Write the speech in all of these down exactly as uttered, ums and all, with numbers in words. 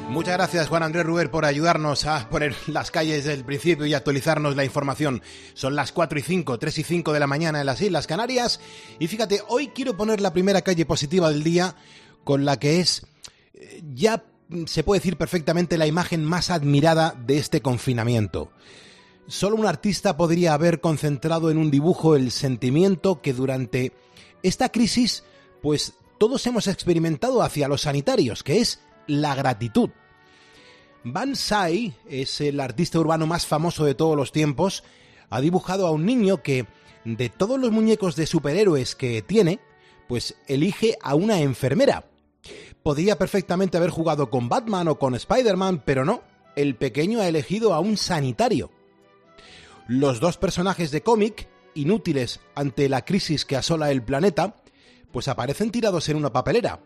Muchas gracias, Juan Andrés Ruber, por ayudarnos a poner las calles del principio y actualizarnos la información. Son las cuatro y cinco, tres y cinco de la mañana en las Islas Canarias. Y fíjate, hoy quiero poner la primera calle positiva del día, con la que es, ya se puede decir perfectamente, la imagen más admirada de este confinamiento. Solo un artista podría haber concentrado en un dibujo el sentimiento que durante esta crisis, pues todos hemos experimentado hacia los sanitarios, que es la gratitud. Banzai es el artista urbano más famoso de todos los tiempos. Ha dibujado a un niño que, de todos los muñecos de superhéroes que tiene, pues elige a una enfermera. Podría perfectamente haber jugado con Batman o con Spider-Man, pero no, el pequeño ha elegido a un sanitario. Los dos personajes de cómic, inútiles ante la crisis que asola el planeta, pues aparecen tirados en una papelera.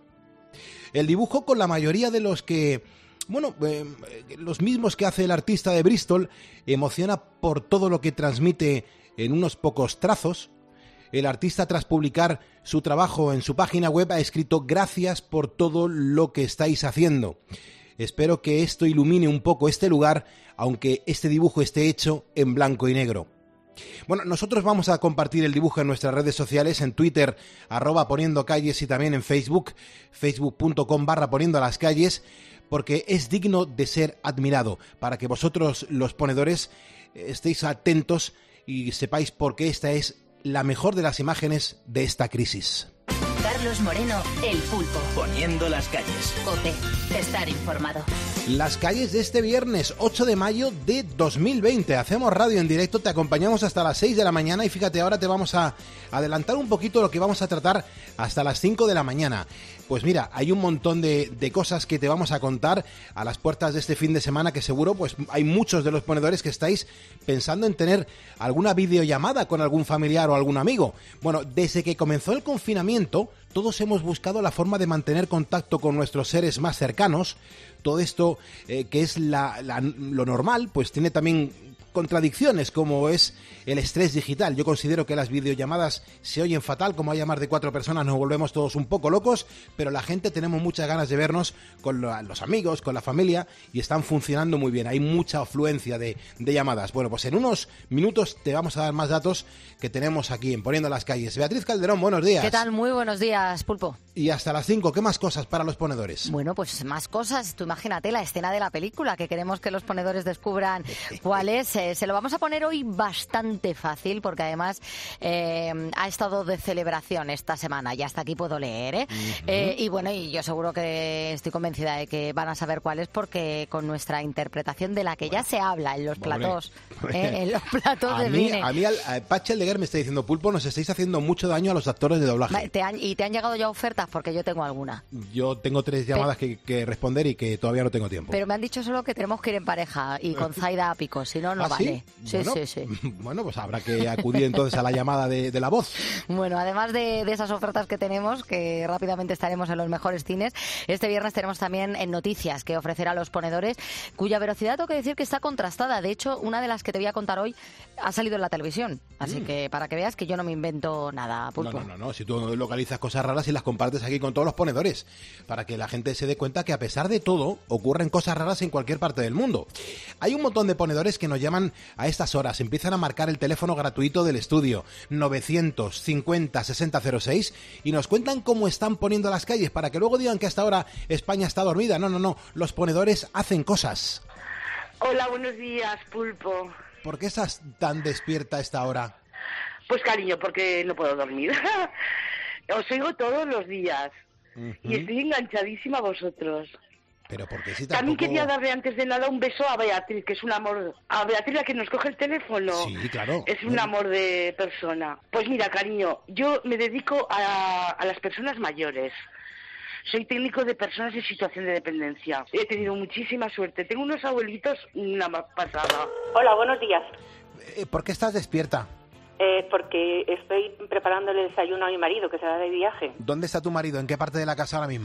El dibujo, con la mayoría de los que, bueno, eh, los mismos que hace el artista de Bristol, emociona por todo lo que transmite en unos pocos trazos. El artista, tras publicar su trabajo en su página web, ha escrito: gracias por todo lo que estáis haciendo. Espero que esto ilumine un poco este lugar, aunque este dibujo esté hecho en blanco y negro. Bueno, nosotros vamos a compartir el dibujo en nuestras redes sociales, en Twitter, arroba poniendo calles, y también en Facebook, facebook.com barra poniendo las calles, porque es digno de ser admirado, para que vosotros, los ponedores, estéis atentos y sepáis por qué esta es la mejor de las imágenes de esta crisis. Carlos Moreno, El Pulpo. Poniendo las calles. COPE. Estar informado. Las calles de este viernes ocho de mayo de dos mil veinte. Hacemos radio en directo, te acompañamos hasta las seis de la mañana y fíjate, ahora te vamos a adelantar un poquito lo que vamos a tratar hasta las cinco de la mañana. Pues mira, hay un montón de, de cosas que te vamos a contar a las puertas de este fin de semana, que seguro pues hay muchos de los ponedores que estáis pensando en tener alguna videollamada con algún familiar o algún amigo. Bueno, desde que comenzó el confinamiento, todos hemos buscado la forma de mantener contacto con nuestros seres más cercanos. Todo esto, eh, que es la, la, lo normal, pues tiene también contradicciones, como es el estrés digital. Yo considero que las videollamadas se oyen fatal, como haya más de cuatro personas nos volvemos todos un poco locos, pero la gente tenemos muchas ganas de vernos con los amigos, con la familia, y están funcionando muy bien. Hay mucha afluencia de, de llamadas. Bueno, pues en unos minutos te vamos a dar más datos que tenemos aquí en Poniendo las Calles. Beatriz Calderón, buenos días. ¿Qué tal? Muy buenos días, Pulpo. Y hasta las cinco, ¿qué más cosas para los ponedores? Bueno, pues más cosas. Tú imagínate la escena de la película, que queremos que los ponedores descubran cuál es. Eh, se lo vamos a poner hoy bastante fácil, porque además eh, ha estado de celebración esta semana. Ya hasta aquí puedo leer, ¿eh? Uh-huh. eh y bueno, y yo seguro que estoy convencida de que van a saber cuál es, porque con nuestra interpretación de la que bueno, ya se habla en los platós, eh, en los platós a de mí, cine. A mí, a Pachi Aldeguer me está diciendo: Pulpo, nos estáis haciendo mucho daño a los actores de doblaje. ¿Te han, ¿Y te han llegado ya ofertas? Porque yo tengo alguna. Yo tengo tres llamadas Pe- que, que responder y que todavía no tengo tiempo. Pero me han dicho solo que tenemos que ir en pareja y con Zaida a pico, si no, no ¿Ah, vale. ¿sí? Sí, Bueno, sí, sí. Bueno, pues habrá que acudir entonces a la llamada de, de la voz. Bueno, además de, de esas ofertas que tenemos, que rápidamente estaremos en los mejores cines, este viernes tenemos también en noticias que ofrecer a los ponedores, cuya velocidad tengo que decir que está contrastada. De hecho, una de las que te voy a contar hoy ha salido en la televisión. Así mm. que para que veas que yo no me invento nada, Pulpo. No, no, no, no. Si tú localizas cosas raras y las compartes aquí con todos los ponedores, para que la gente se dé cuenta que a pesar de todo, ocurren cosas raras en cualquier parte del mundo. Hay un montón de ponedores que nos llaman a estas horas, empiezan a marcar el teléfono gratuito del estudio, novecientos cincuenta sesenta cero seis, y nos cuentan cómo están poniendo las calles, para que luego digan que hasta ahora España está dormida. No, no, no, los ponedores hacen cosas. Hola, buenos días, Pulpo. ¿Por qué estás tan despierta a esta hora? Pues cariño, porque no puedo dormir. Os oigo todos los días. Uh-huh. Y estoy enganchadísima a vosotros. Pero porque si tampoco... También quería darle antes de nada un beso a Beatriz, que es un amor. A Beatriz, la que nos coge el teléfono. Sí, claro. Es un amor de persona. Pues mira, cariño, yo me dedico a, a las personas mayores. Soy técnico de personas en situación de dependencia. He tenido muchísima suerte. Tengo unos abuelitos, una pasada. Hola, buenos días. ¿Por qué estás despierta? Eh, porque estoy preparando el desayuno a mi marido, que se va de viaje. ¿Dónde está tu marido? ¿En qué parte de la casa ahora mismo?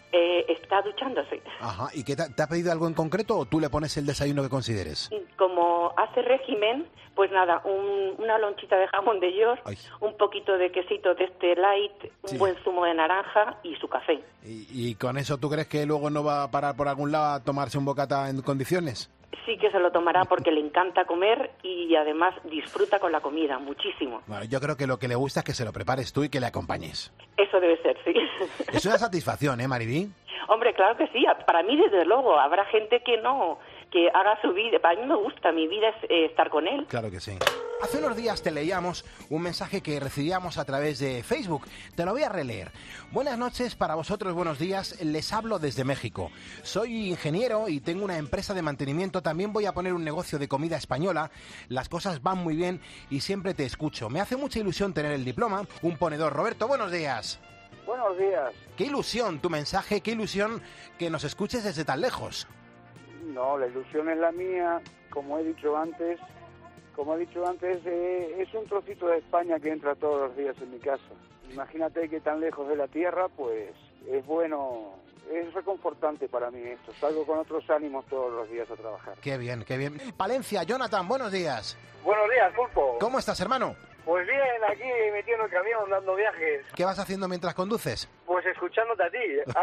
Eh, está duchándose. Ajá, ¿y qué te, te ha pedido algo en concreto o tú le pones el desayuno que consideres? Como hace régimen, pues nada, un, una lonchita de jamón de york, Ay. un poquito de quesito de este light, un sí. buen zumo de naranja y su café. ¿Y, ¿Y con eso tú crees que luego no va a parar por algún lado a tomarse un bocata en condiciones? Sí que se lo tomará porque le encanta comer y además disfruta con la comida, muchísimo. Bueno, yo creo que lo que le gusta es que se lo prepares tú y que le acompañes. Eso debe ser, sí. Es una satisfacción, ¿eh, Maribí? Hombre, claro que sí. Para mí, desde luego, habrá gente que no, que haga su vida. Para mí me gusta, mi vida es eh, estar con él. Claro que sí. Hace unos días te leíamos un mensaje que recibíamos a través de Facebook. Te lo voy a releer. Buenas noches para vosotros, buenos días. Les hablo desde México. Soy ingeniero y tengo una empresa de mantenimiento. También voy a poner un negocio de comida española. Las cosas van muy bien y siempre te escucho. Me hace mucha ilusión tener el diploma. Un ponedor. Roberto, buenos días. Buenos días. Qué ilusión tu mensaje, qué ilusión que nos escuches desde tan lejos. No, la ilusión es la mía, como he dicho antes, como he dicho antes, eh, es un trocito de España que entra todos los días en mi casa. Imagínate que tan lejos de la tierra, pues es bueno, es reconfortante para mí esto. Salgo con otros ánimos todos los días a trabajar. Qué bien, qué bien. Palencia, Jonathan, buenos días. Buenos días, Pulpo. ¿Cómo estás, hermano? Pues bien, aquí metido en el camión, dando viajes. ¿Qué vas haciendo mientras conduces? Pues escuchándote a ti.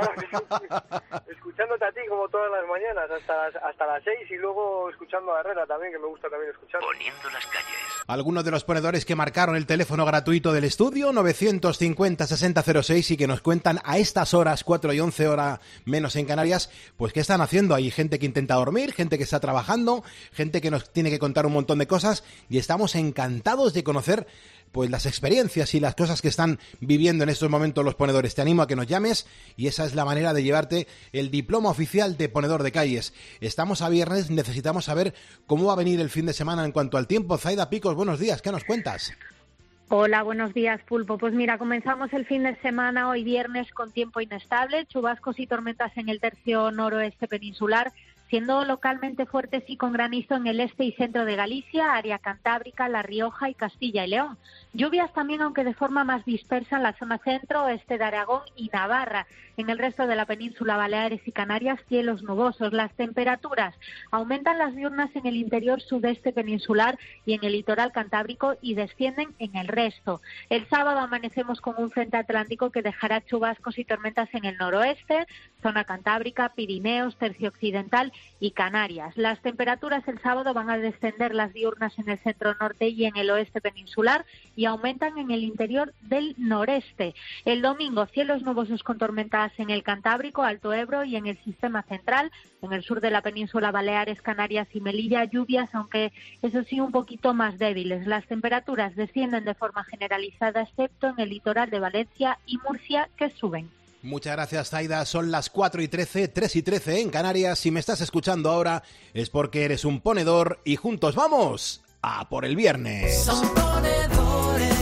Ahora, escuchándote a ti como todas las mañanas, hasta las, hasta las seis, y luego escuchando a Herrera también, que me gusta también escuchar. Poniendo las calles. Algunos de los ponedores que marcaron el teléfono gratuito del estudio, novecientos cincuenta sesenta cero seis, y que nos cuentan a estas horas, cuatro y once horas menos en Canarias, pues qué están haciendo. Hay gente que intenta dormir, gente que está trabajando, gente que nos tiene que contar un montón de cosas, y estamos encantados de conocer pues las experiencias y las cosas que están viviendo en estos momentos los ponedores. Te animo a que nos llames y esa es la manera de llevarte el diploma oficial de ponedor de calles. Estamos a viernes, necesitamos saber cómo va a venir el fin de semana en cuanto al tiempo. Zaida Picos, buenos días, ¿qué nos cuentas? Hola, buenos días, Pulpo. Pues mira, comenzamos el fin de semana hoy viernes con tiempo inestable, chubascos y tormentas en el tercio noroeste peninsular, siendo localmente fuertes y con granizo en el este y centro de Galicia, área cantábrica, La Rioja y Castilla y León. Lluvias también, aunque de forma más dispersa, en la zona centro, oeste de Aragón y Navarra. En el resto de la península, Baleares y Canarias, cielos nubosos. Las temperaturas aumentan las diurnas en el interior sudeste peninsular y en el litoral cantábrico y descienden en el resto. El sábado amanecemos con un frente atlántico que dejará chubascos y tormentas en el noroeste, zona cantábrica, Pirineos, tercio occidental y Canarias. Las temperaturas el sábado van a descender las diurnas en el centro norte y en el oeste peninsular y aumentan en el interior del noreste. El domingo, cielos nubosos con tormentas en el Cantábrico, Alto Ebro y en el sistema central. En el sur de la península, Baleares, Canarias y Melilla, lluvias, aunque eso sí un poquito más débiles. Las temperaturas descienden de forma generalizada, excepto en el litoral de Valencia y Murcia, que suben. Muchas gracias, Zaida. Son las cuatro y trece, tres y trece en Canarias. Si me estás escuchando ahora es porque eres un ponedor y juntos vamos a por el viernes. Son ponedores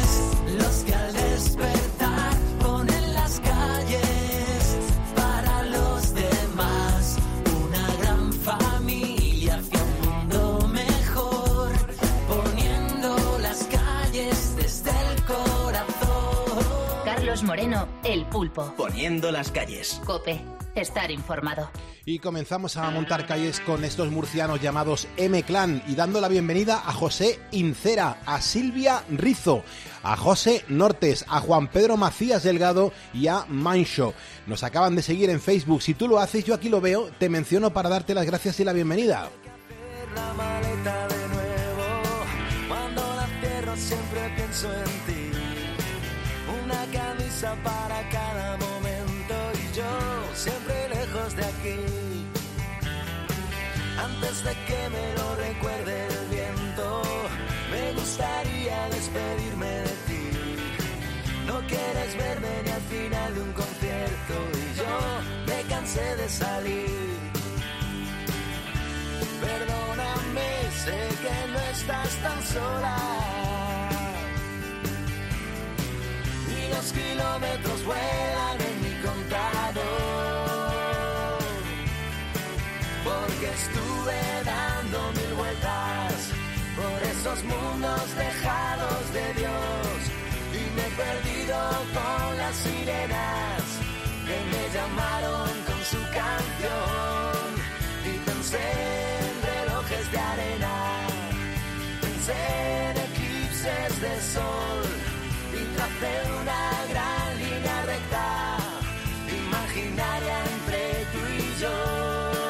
los que al despertar ponen las calles para los demás. Una gran familia hacia un mundo mejor, poniendo las calles desde el corazón. Carlos Moreno, El Pulpo. Poniendo las calles. COPE. Estar informado. Y comenzamos a montar calles con estos murcianos llamados M-Clan y dando la bienvenida a José Incera, a Silvia Rizo, a José Nortes, a Juan Pedro Macías Delgado y a Mancho. Nos acaban de seguir en Facebook. Si tú lo haces, yo aquí lo veo, te menciono para darte las gracias y la bienvenida. La maleta de nuevo, cuando la cierro siempre pienso en ti. Una camisa para cada momento y yo siempre lejos de aquí. Antes de que me lo recuerde el viento, me gustaría despedirme de ti. No quieres verme ni al final de un concierto y yo me cansé de salir. Perdóname, sé que no estás tan sola. Y los kilómetros vuelan en mi contador. Porque estuve dando mil vueltas por esos mundos lejanos de Dios y me he perdido con las sirenas que me me llamaron con su canción y pensé en relojes de arena, pensé en eclipses de sol y tracé una gran línea recta imaginaria entre tú y yo.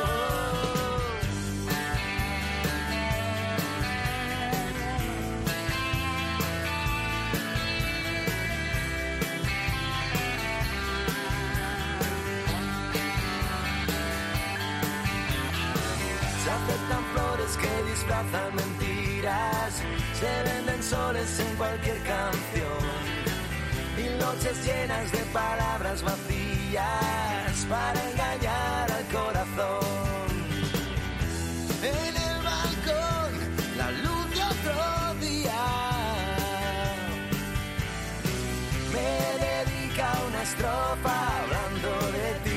Se aceptan flores que disfrazan mentiras, se venden soles en cualquier canción, mil noches llenas de palabras vacías para engañar al corazón. En el balcón, la luz de otro día me dedica una estrofa hablando de ti.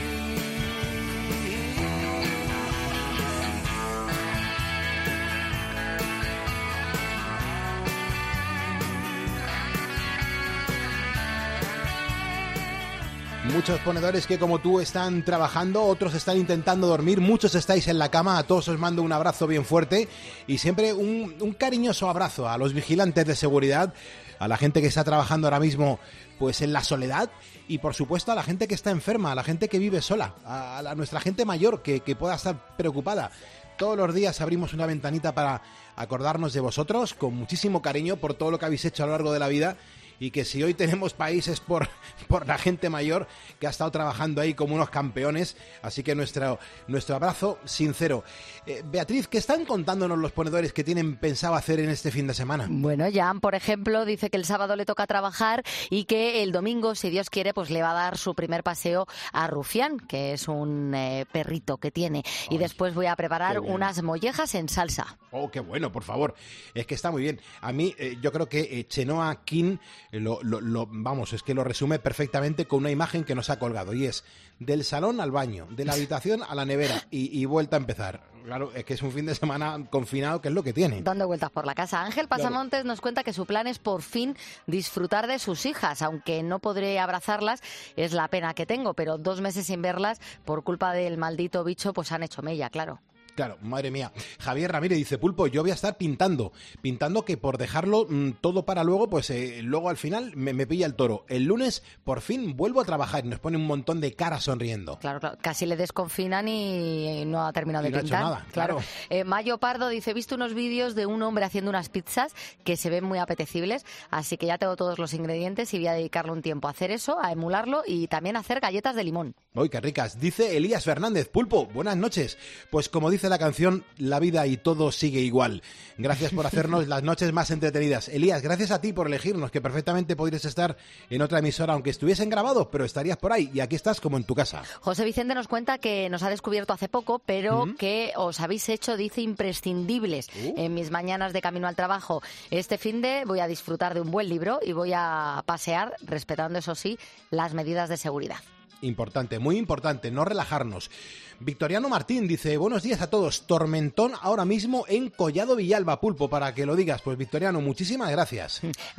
Muchos ponedores que como tú están trabajando, otros están intentando dormir, muchos estáis en la cama, a todos os mando un abrazo bien fuerte y siempre un, un cariñoso abrazo a los vigilantes de seguridad, a la gente que está trabajando ahora mismo pues en la soledad y por supuesto a la gente que está enferma, a la gente que vive sola, a, a nuestra gente mayor que, que pueda estar preocupada. Todos los días abrimos una ventanita para acordarnos de vosotros con muchísimo cariño por todo lo que habéis hecho a lo largo de la vida. Y que si hoy tenemos país es por, por la gente mayor que ha estado trabajando ahí como unos campeones. Así que nuestro, nuestro abrazo sincero. Eh, Beatriz, ¿qué están contándonos los ponedores que tienen pensado hacer en este fin de semana? Bueno, Jan, por ejemplo, dice que el sábado le toca trabajar y que el domingo, si Dios quiere, pues le va a dar su primer paseo a Rufián, que es un eh, perrito que tiene. Ay, y después voy a preparar unas mollejas en salsa. Oh, qué bueno, por favor. Es que está muy bien. A mí, eh, yo creo que eh, Chenoa King... Lo, lo, lo, vamos, es que lo resume perfectamente con una imagen que nos ha colgado y es del salón al baño, de la habitación a la nevera y, y vuelta a empezar. Claro, es que es un fin de semana confinado, que es lo que tiene. Dando vueltas por la casa. Ángel Pasamontes claro. nos cuenta que su plan es por fin disfrutar de sus hijas, aunque no podré abrazarlas, es la pena que tengo, pero dos meses sin verlas por culpa del maldito bicho pues han hecho mella, claro. Claro, madre mía. Javier Ramírez dice, Pulpo, yo voy a estar pintando, pintando que por dejarlo mmm, todo para luego, pues eh, luego al final me, me pilla el toro. El lunes por fin vuelvo a trabajar y nos pone un montón de caras sonriendo. Claro, claro, casi le desconfinan y no ha terminado y de no pintar. Ha hecho nada, claro. claro. Eh, Mayo Pardo dice, he visto unos vídeos de un hombre haciendo unas pizzas que se ven muy apetecibles, así que ya tengo todos los ingredientes y voy a dedicarle un tiempo a hacer eso, a emularlo y también a hacer galletas de limón. ¡Uy, qué ricas! Dice Elías Fernández, Pulpo, buenas noches. Pues como dice la canción, la vida y todo sigue igual. Gracias por hacernos las noches más entretenidas. Elías, gracias a ti por elegirnos, que perfectamente podrías estar en otra emisora, aunque estuviesen grabados, pero estarías por ahí y aquí estás como en tu casa. José Vicente nos cuenta que nos ha descubierto hace poco, pero uh-huh. que os habéis hecho, dice, imprescindibles uh. en mis mañanas de camino al trabajo. Este finde voy a disfrutar de un buen libro y voy a pasear, respetando, eso sí, las medidas de seguridad. Importante, muy importante, no relajarnos. Victoriano Martín dice, buenos días a todos, tormentón ahora mismo en Collado Villalba, Pulpo, para que lo digas. Pues Victoriano, muchísimas gracias.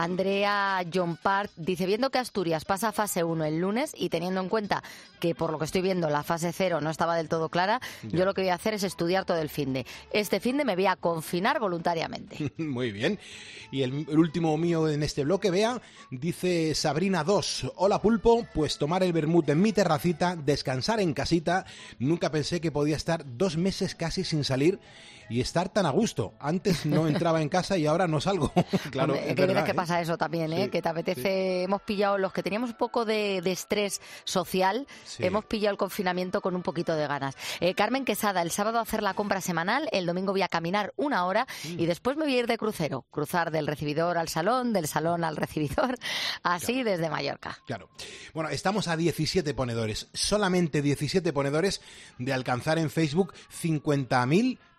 Andrea John Part dice, viendo que Asturias pasa a fase uno el lunes y teniendo en cuenta que por lo que estoy viendo la fase cero no estaba del todo clara, ya. yo lo que voy a hacer es estudiar todo el finde. Este finde me voy a confinar voluntariamente. Muy bien. Y el, el último mío en este bloque, vea, dice Sabrina dos, hola Pulpo, pues tomar el vermut en mi terracita, descansar en casita, nunca pensé que podía estar dos meses casi sin salir y estar tan a gusto. Antes no entraba en casa y ahora no salgo. Claro, Hombre, es que verdad, veces que ¿eh? pasa eso también, ¿eh? Sí, que te apetece, sí. hemos pillado, los que teníamos un poco de, de estrés social, sí. hemos pillado el confinamiento con un poquito de ganas. Eh, Carmen Quesada, el sábado a hacer la compra semanal, el domingo voy a caminar una hora mm. y después me voy a ir de crucero, cruzar del recibidor al salón, del salón al recibidor, así claro. desde Mallorca. Claro. Bueno, estamos a diecisiete ponedores, solamente diecisiete ponedores de alcanzar en Facebook cincuenta mil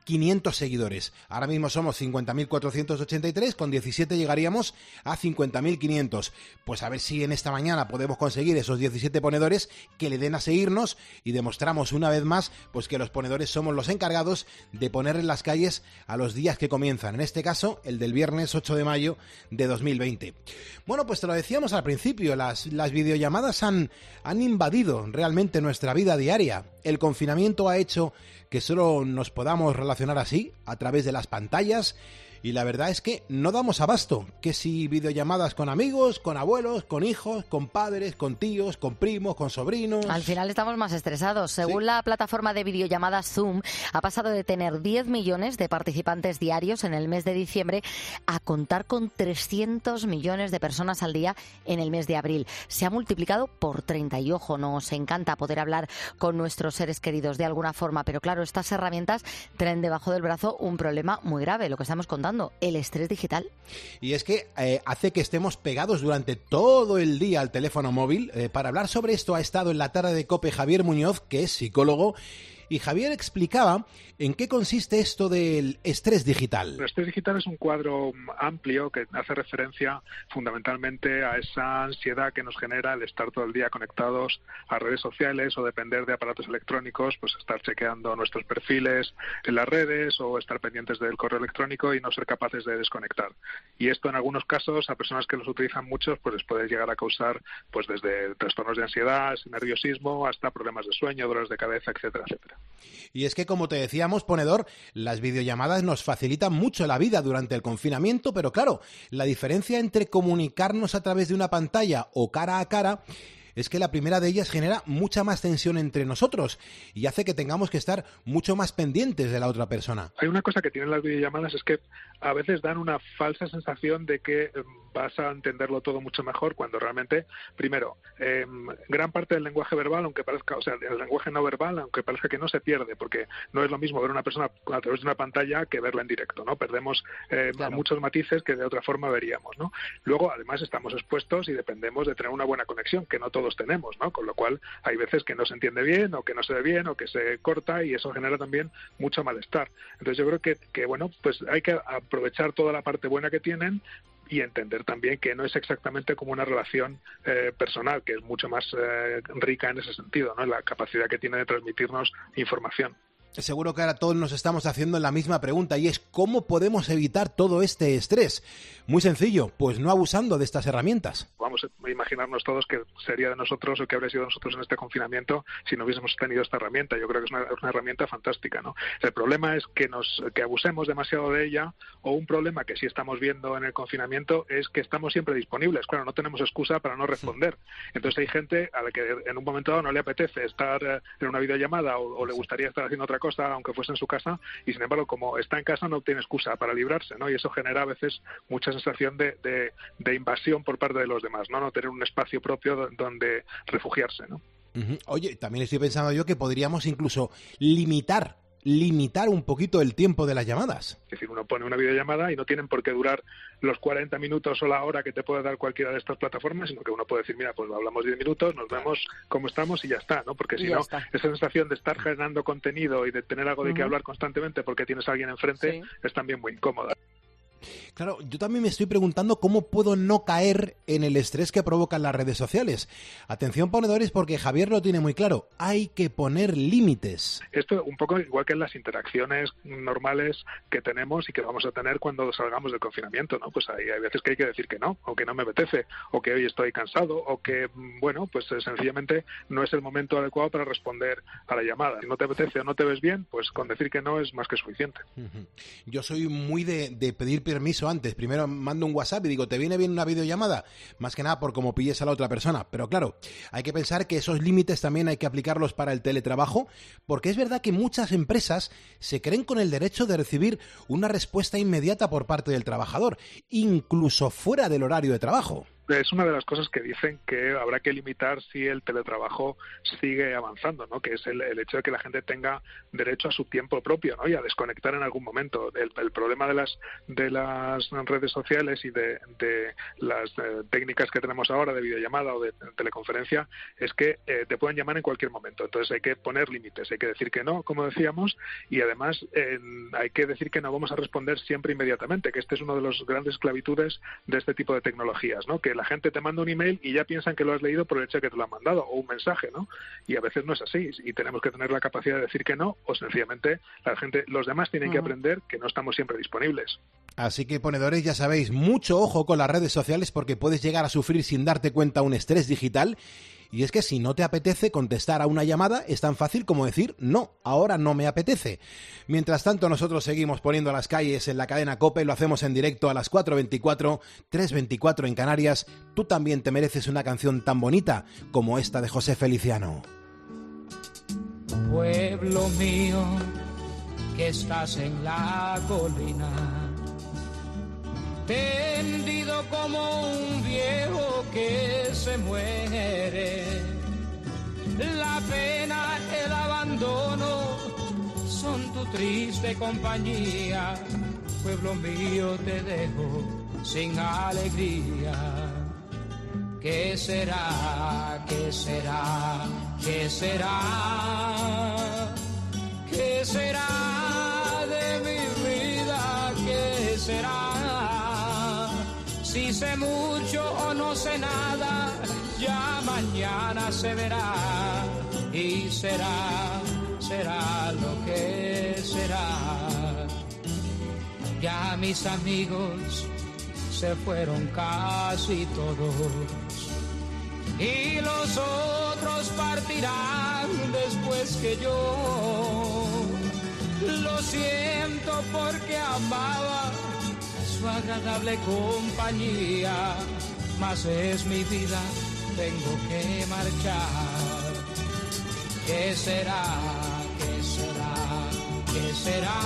quinientos seguidores. Ahora mismo somos cincuenta mil cuatrocientos ochenta y tres, con diecisiete llegaríamos a cincuenta mil quinientos. Pues a ver si en esta mañana podemos conseguir esos diecisiete ponedores que le den a seguirnos y demostramos una vez más pues que los ponedores somos los encargados de poner en las calles a los días que comienzan. En este caso, el del viernes ocho de mayo de dos mil veinte. Bueno, pues te lo decíamos al principio, las, las videollamadas han, han invadido realmente nuestra vida diaria. El confinamiento ha hecho que solo nos podamos relacionar así, a través de las pantallas, y la verdad es que no damos abasto, que si videollamadas con amigos, con abuelos, con hijos, con padres, con tíos, con primos, con sobrinos... Al final estamos más estresados. Según Sí. la plataforma de videollamadas Zoom, ha pasado de tener diez millones de participantes diarios en el mes de diciembre a contar con trescientos millones de personas al día en el mes de abril. Se ha multiplicado por treinta y, ojo, nos encanta poder hablar con nuestros seres queridos de alguna forma, pero claro, estas herramientas traen debajo del brazo un problema muy grave, lo que estamos contando. El estrés digital. Y es que eh, hace que estemos pegados durante todo el día al teléfono móvil. Eh, para hablar sobre esto ha estado en la tarde de COPE Javier Muñoz, que es psicólogo, y Javier explicaba en qué consiste esto del estrés digital. El estrés digital es un cuadro amplio que hace referencia fundamentalmente a esa ansiedad que nos genera el estar todo el día conectados a redes sociales o depender de aparatos electrónicos, pues estar chequeando nuestros perfiles en las redes o estar pendientes del correo electrónico y no ser capaces de desconectar. Y esto en algunos casos a personas que los utilizan mucho pues les puede llegar a causar pues desde trastornos de ansiedad, nerviosismo, hasta problemas de sueño, dolores de cabeza, etcétera, etcétera. Y es que, como te decíamos, ponedor, las videollamadas nos facilitan mucho la vida durante el confinamiento, pero claro, la diferencia entre comunicarnos a través de una pantalla o cara a cara es que la primera de ellas genera mucha más tensión entre nosotros y hace que tengamos que estar mucho más pendientes de la otra persona. Hay una cosa que tienen las videollamadas, es que a veces dan una falsa sensación de que eh, vas a entenderlo todo mucho mejor cuando realmente, primero, eh, gran parte del lenguaje verbal, aunque parezca, o sea, el lenguaje no verbal, aunque parezca que no, se pierde, porque no es lo mismo ver a una persona a través de una pantalla que verla en directo, ¿no? Perdemos eh, claro. muchos matices que de otra forma veríamos, ¿no? Luego, además, estamos expuestos y dependemos de tener una buena conexión, que no todos tenemos, ¿no? Con lo cual hay veces que no se entiende bien o que no se ve bien o que se corta y eso genera también mucho malestar. Entonces yo creo que, que bueno, pues hay que aprovechar toda la parte buena que tienen y entender también que no es exactamente como una relación eh, personal, que es mucho más eh, rica en ese sentido, ¿no? La capacidad que tiene de transmitirnos información. Seguro que ahora todos nos estamos haciendo la misma pregunta y es ¿cómo podemos evitar todo este estrés? Muy sencillo, pues no abusando de estas herramientas. Vamos a imaginarnos todos que sería de nosotros o que habría sido de nosotros en este confinamiento si no hubiésemos tenido esta herramienta. Yo creo que es una, una herramienta fantástica, ¿no? El problema es que nos que abusemos demasiado de ella, o un problema que sí estamos viendo en el confinamiento es que estamos siempre disponibles. Claro, no tenemos excusa para no responder. Entonces hay gente a la que en un momento dado no le apetece estar en una videollamada o, o le gustaría estar haciendo otra cosa, aunque fuese en su casa, y sin embargo, como está en casa, no tiene excusa para librarse, ¿no? Y eso genera a veces mucha sensación de, de, de invasión por parte de los demás, ¿no? No tener un espacio propio donde refugiarse, ¿no? Uh-huh. Oye, también estoy pensando yo que podríamos incluso limitar limitar un poquito el tiempo de las llamadas. Es decir, uno pone una videollamada y no tienen por qué durar los cuarenta minutos o la hora que te puede dar cualquiera de estas plataformas, sino que uno puede decir, mira, pues hablamos diez minutos, nos vemos cómo estamos y ya está, ¿no? Porque si no, está. Esa sensación de estar generando contenido y de tener algo de uh-huh. qué hablar constantemente porque tienes a alguien enfrente, sí. es también muy incómoda. Claro, yo también me estoy preguntando cómo puedo no caer en el estrés que provocan las redes sociales. Atención, ponedores, porque Javier lo tiene muy claro. Hay que poner límites. Esto un poco igual que en las interacciones normales que tenemos y que vamos a tener cuando salgamos del confinamiento, ¿no? Pues hay, hay veces que hay que decir que no, o que no me apetece, o que hoy estoy cansado, o que, bueno, pues sencillamente no es el momento adecuado para responder a la llamada. Si no te apetece o no te ves bien, pues con decir que no es más que suficiente. Uh-huh. Yo soy muy de, de pedir permiso antes. Primero mando un WhatsApp y digo, ¿te viene bien una videollamada? Más que nada por cómo pilles a la otra persona. Pero claro, hay que pensar que esos límites también hay que aplicarlos para el teletrabajo, porque es verdad que muchas empresas se creen con el derecho de recibir una respuesta inmediata por parte del trabajador, incluso fuera del horario de trabajo. es una de las cosas que dicen que habrá que limitar si el teletrabajo sigue avanzando, ¿no? Que es el, el hecho de que la gente tenga derecho a su tiempo propio, ¿no? Y a desconectar en algún momento. El, el problema de las de las redes sociales y de, de las eh, técnicas que tenemos ahora de videollamada o de teleconferencia es que eh, te pueden llamar en cualquier momento. Entonces hay que poner límites, hay que decir que no, como decíamos, y además eh, hay que decir que no vamos a responder siempre inmediatamente, que este es uno de los grandes esclavitudes de este tipo de tecnologías, ¿no? Que la gente te manda un email y ya piensan que lo has leído por el hecho de que te lo han mandado, o un mensaje, ¿no? Y a veces no es así, y tenemos que tener la capacidad de decir que no, o sencillamente la gente, los demás tienen que aprender que no estamos siempre disponibles. Así que, ponedores, ya sabéis, mucho ojo con las redes sociales porque puedes llegar a sufrir sin darte cuenta un estrés digital. Y es que si no te apetece contestar a una llamada, es tan fácil como decir no, ahora no me apetece. Mientras tanto, nosotros seguimos poniendo las calles en la cadena COPE, lo hacemos en directo a las cuatro veinticuatro, tres veinticuatro en Canarias. Tú también te mereces una canción tan bonita como esta de José Feliciano. Pueblo mío, que estás en la colina, tendido como un viejo que se muere. La pena, el abandono son tu triste compañía. Pueblo mío, te dejo sin alegría. ¿Qué será? ¿Qué será? ¿Qué será? ¿Qué será de mi vida? ¿Qué será? Si sé mucho o no sé nada, ya mañana se verá. Y será, será lo que será. Ya mis amigos se fueron casi todos, y los otros partirán después que yo. Lo siento porque amaba su agradable compañía, mas es mi vida, tengo que marchar. ¿Qué será? ¿Qué será? ¿Qué será?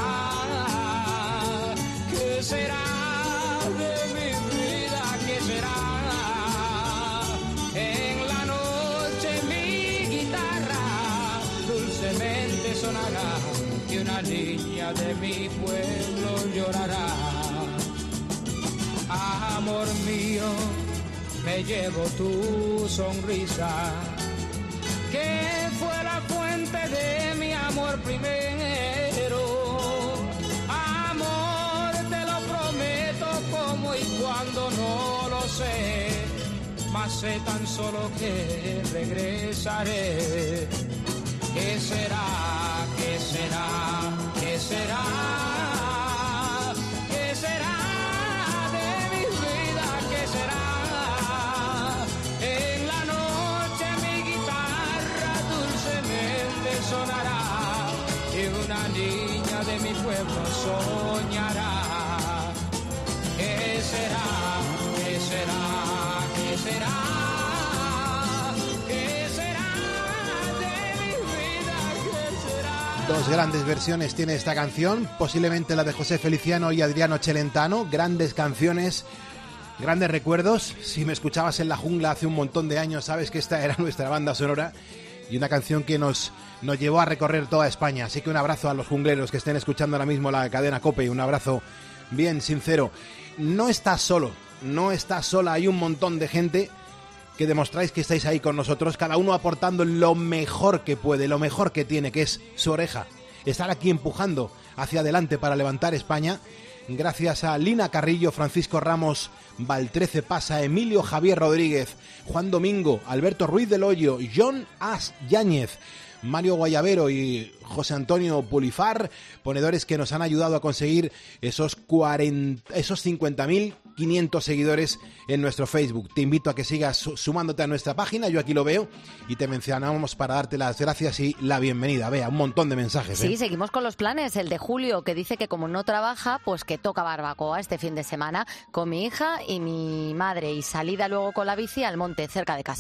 ¿Qué será de mi vida? ¿Qué será? En la noche mi guitarra dulcemente sonará y una niña de mi pueblo llorará. Amor mío, me llevo tu sonrisa, que fue la fuente de mi amor primero. Amor, te lo prometo, como y cuando no lo sé, mas sé tan solo que regresaré. ¿Qué será? ¿Qué será? ¿Qué será? ¿Qué será de mi vida? ¿Qué será? En la noche mi guitarra dulcemente sonará y una niña de mi pueblo soñará. ¿Qué será? ¿Qué será? ¿Qué será? Dos grandes versiones tiene esta canción, posiblemente la de José Feliciano y Adriano Celentano, grandes canciones, grandes recuerdos. Si me escuchabas en La Jungla hace un montón de años, sabes que esta era nuestra banda sonora y una canción que nos, nos llevó a recorrer toda España. Así que un abrazo a los jungleros que estén escuchando ahora mismo la cadena COPE y un abrazo bien sincero. No estás solo, no estás sola, hay un montón de gente que demostráis que estáis ahí con nosotros, cada uno aportando lo mejor que puede, lo mejor que tiene, que es su oreja. Estar aquí empujando hacia adelante para levantar España. Gracias a Lina Carrillo, Francisco Ramos, Valtrece Pasa, Emilio Javier Rodríguez, Juan Domingo, Alberto Ruiz del Hoyo, John As Yáñez, Mario Guayabero y José Antonio Pulifar, ponedores que nos han ayudado a conseguir esos cuarenta, esos cincuenta mil quinientos seguidores en nuestro Facebook. Te invito a que sigas sumándote a nuestra página, yo aquí lo veo, y te mencionamos para darte las gracias y la bienvenida. Vea, un montón de mensajes. Sí, ¿eh? seguimos con los planes. El de Julio, que dice que como no trabaja, pues que toca barbacoa este fin de semana con mi hija y mi madre, y salida luego con la bici al monte cerca de casa.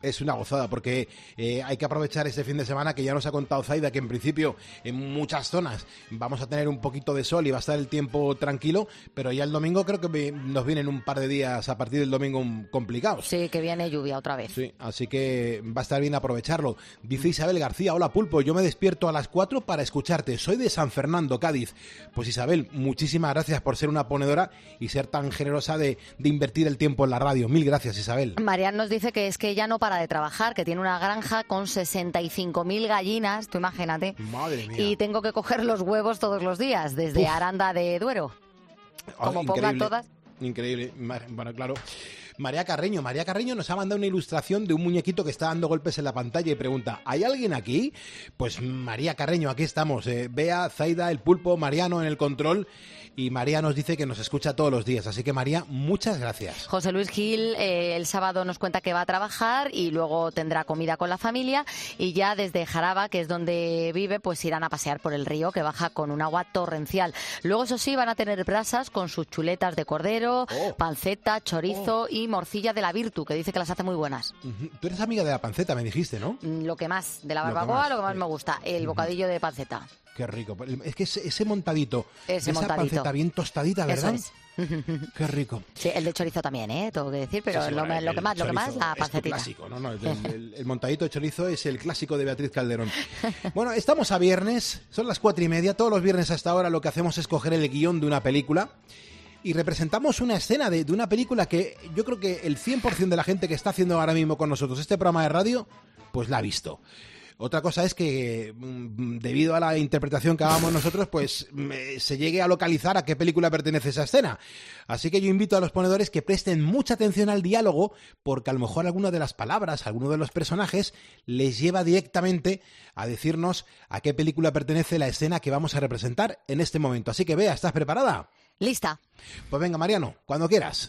Es una gozada porque eh, hay que aprovechar este fin de semana que ya nos ha contado Zaida que en principio en muchas zonas vamos a tener un poquito de sol y va a estar el tiempo tranquilo, pero ya el domingo creo que nos vienen un par de días a partir del domingo complicados. Sí, que viene lluvia otra vez. Sí, así que va a estar bien aprovecharlo. Dice Isabel García, hola Pulpo, yo me despierto a las cuatro para escucharte, soy de San Fernando, Cádiz. Pues Isabel, muchísimas gracias por ser una ponedora y ser tan generosa de, de invertir el tiempo en la radio. Mil gracias, Isabel. Marian nos dice que es que ella no para de trabajar, que tiene una granja con sesenta y cinco mil gallinas, tú imagínate. Madre mía. Y tengo que coger los huevos todos los días, desde Uf. Aranda de Duero. Como oh, pongan todas. Increíble. Bueno, claro. María Carreño. María Carreño nos ha mandado una ilustración de un muñequito que está dando golpes en la pantalla y pregunta, ¿hay alguien aquí? Pues María Carreño, aquí estamos. Eh, Bea, Zaida, el Pulpo, Mariano en el control. Y María nos dice que nos escucha todos los días. Así que María, muchas gracias. José Luis Gil eh, el sábado nos cuenta que va a trabajar y luego tendrá comida con la familia. Y ya desde Jaraba, que es donde vive, pues irán a pasear por el río que baja con un agua torrencial. Luego, eso sí, van a tener brasas con sus chuletas de cordero, oh. panceta, chorizo oh. y morcilla de la Virtu, que dice que las hace muy buenas. Uh-huh. Tú eres amiga de la panceta, me dijiste, ¿no? Lo que más, de la barbacoa, lo que más, lo que más sí. me gusta, el bocadillo de panceta. Qué rico. Es que ese, ese montadito, ese esa montadito. panceta bien tostadita, ¿verdad? Eso es. Qué rico. Sí, el de chorizo también, ¿eh? Tengo que decir, pero sí, sí, lo, bueno, lo que más, lo que más, la pancetita. Es clásico, ¿no? no el, el, el montadito de chorizo es el clásico de Beatriz Calderón. Bueno, estamos a viernes, son las cuatro y media. Todos los viernes hasta ahora lo que hacemos es coger el guión de una película y representamos una escena de, de una película que yo creo que el cien por ciento de la gente que está haciendo ahora mismo con nosotros este programa de radio, pues la ha visto. Otra cosa es que, debido a la interpretación que hagamos nosotros, pues se llegue a localizar a qué película pertenece esa escena. Así que yo invito a los ponedores que presten mucha atención al diálogo, porque a lo mejor alguna de las palabras, alguno de los personajes, les lleva directamente a decirnos a qué película pertenece la escena que vamos a representar en este momento. Así que, Bea, ¿estás preparada? Lista. Pues venga, Mariano, cuando quieras.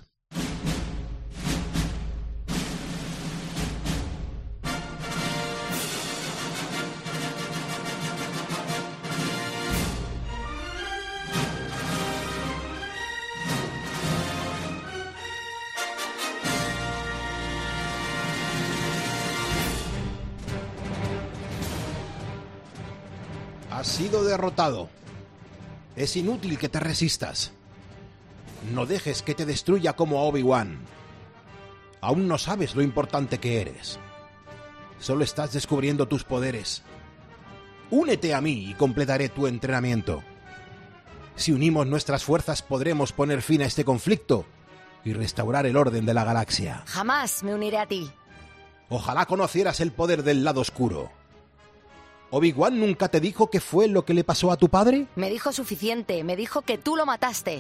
Has sido derrotado. Es inútil que te resistas. No dejes que te destruya como a Obi-Wan. Aún no sabes lo importante que eres. Solo estás descubriendo tus poderes. Únete a mí y completaré tu entrenamiento. Si unimos nuestras fuerzas podremos poner fin a este conflicto y restaurar el orden de la galaxia. Jamás me uniré a ti. Ojalá conocieras el poder del lado oscuro. ¿Obi-Wan nunca te dijo qué fue lo que le pasó a tu padre? Me dijo suficiente, me dijo que tú lo mataste.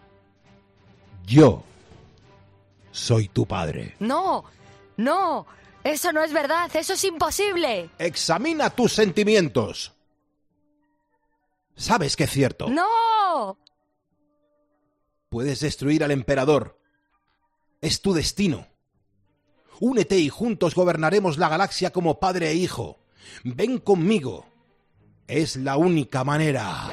Yo soy tu padre. No, no, eso no es verdad, eso es imposible. Examina tus sentimientos. Sabes que es cierto. ¡No! Puedes destruir al emperador. Es tu destino. Únete y juntos gobernaremos la galaxia como padre e hijo. Ven conmigo. Es la única manera.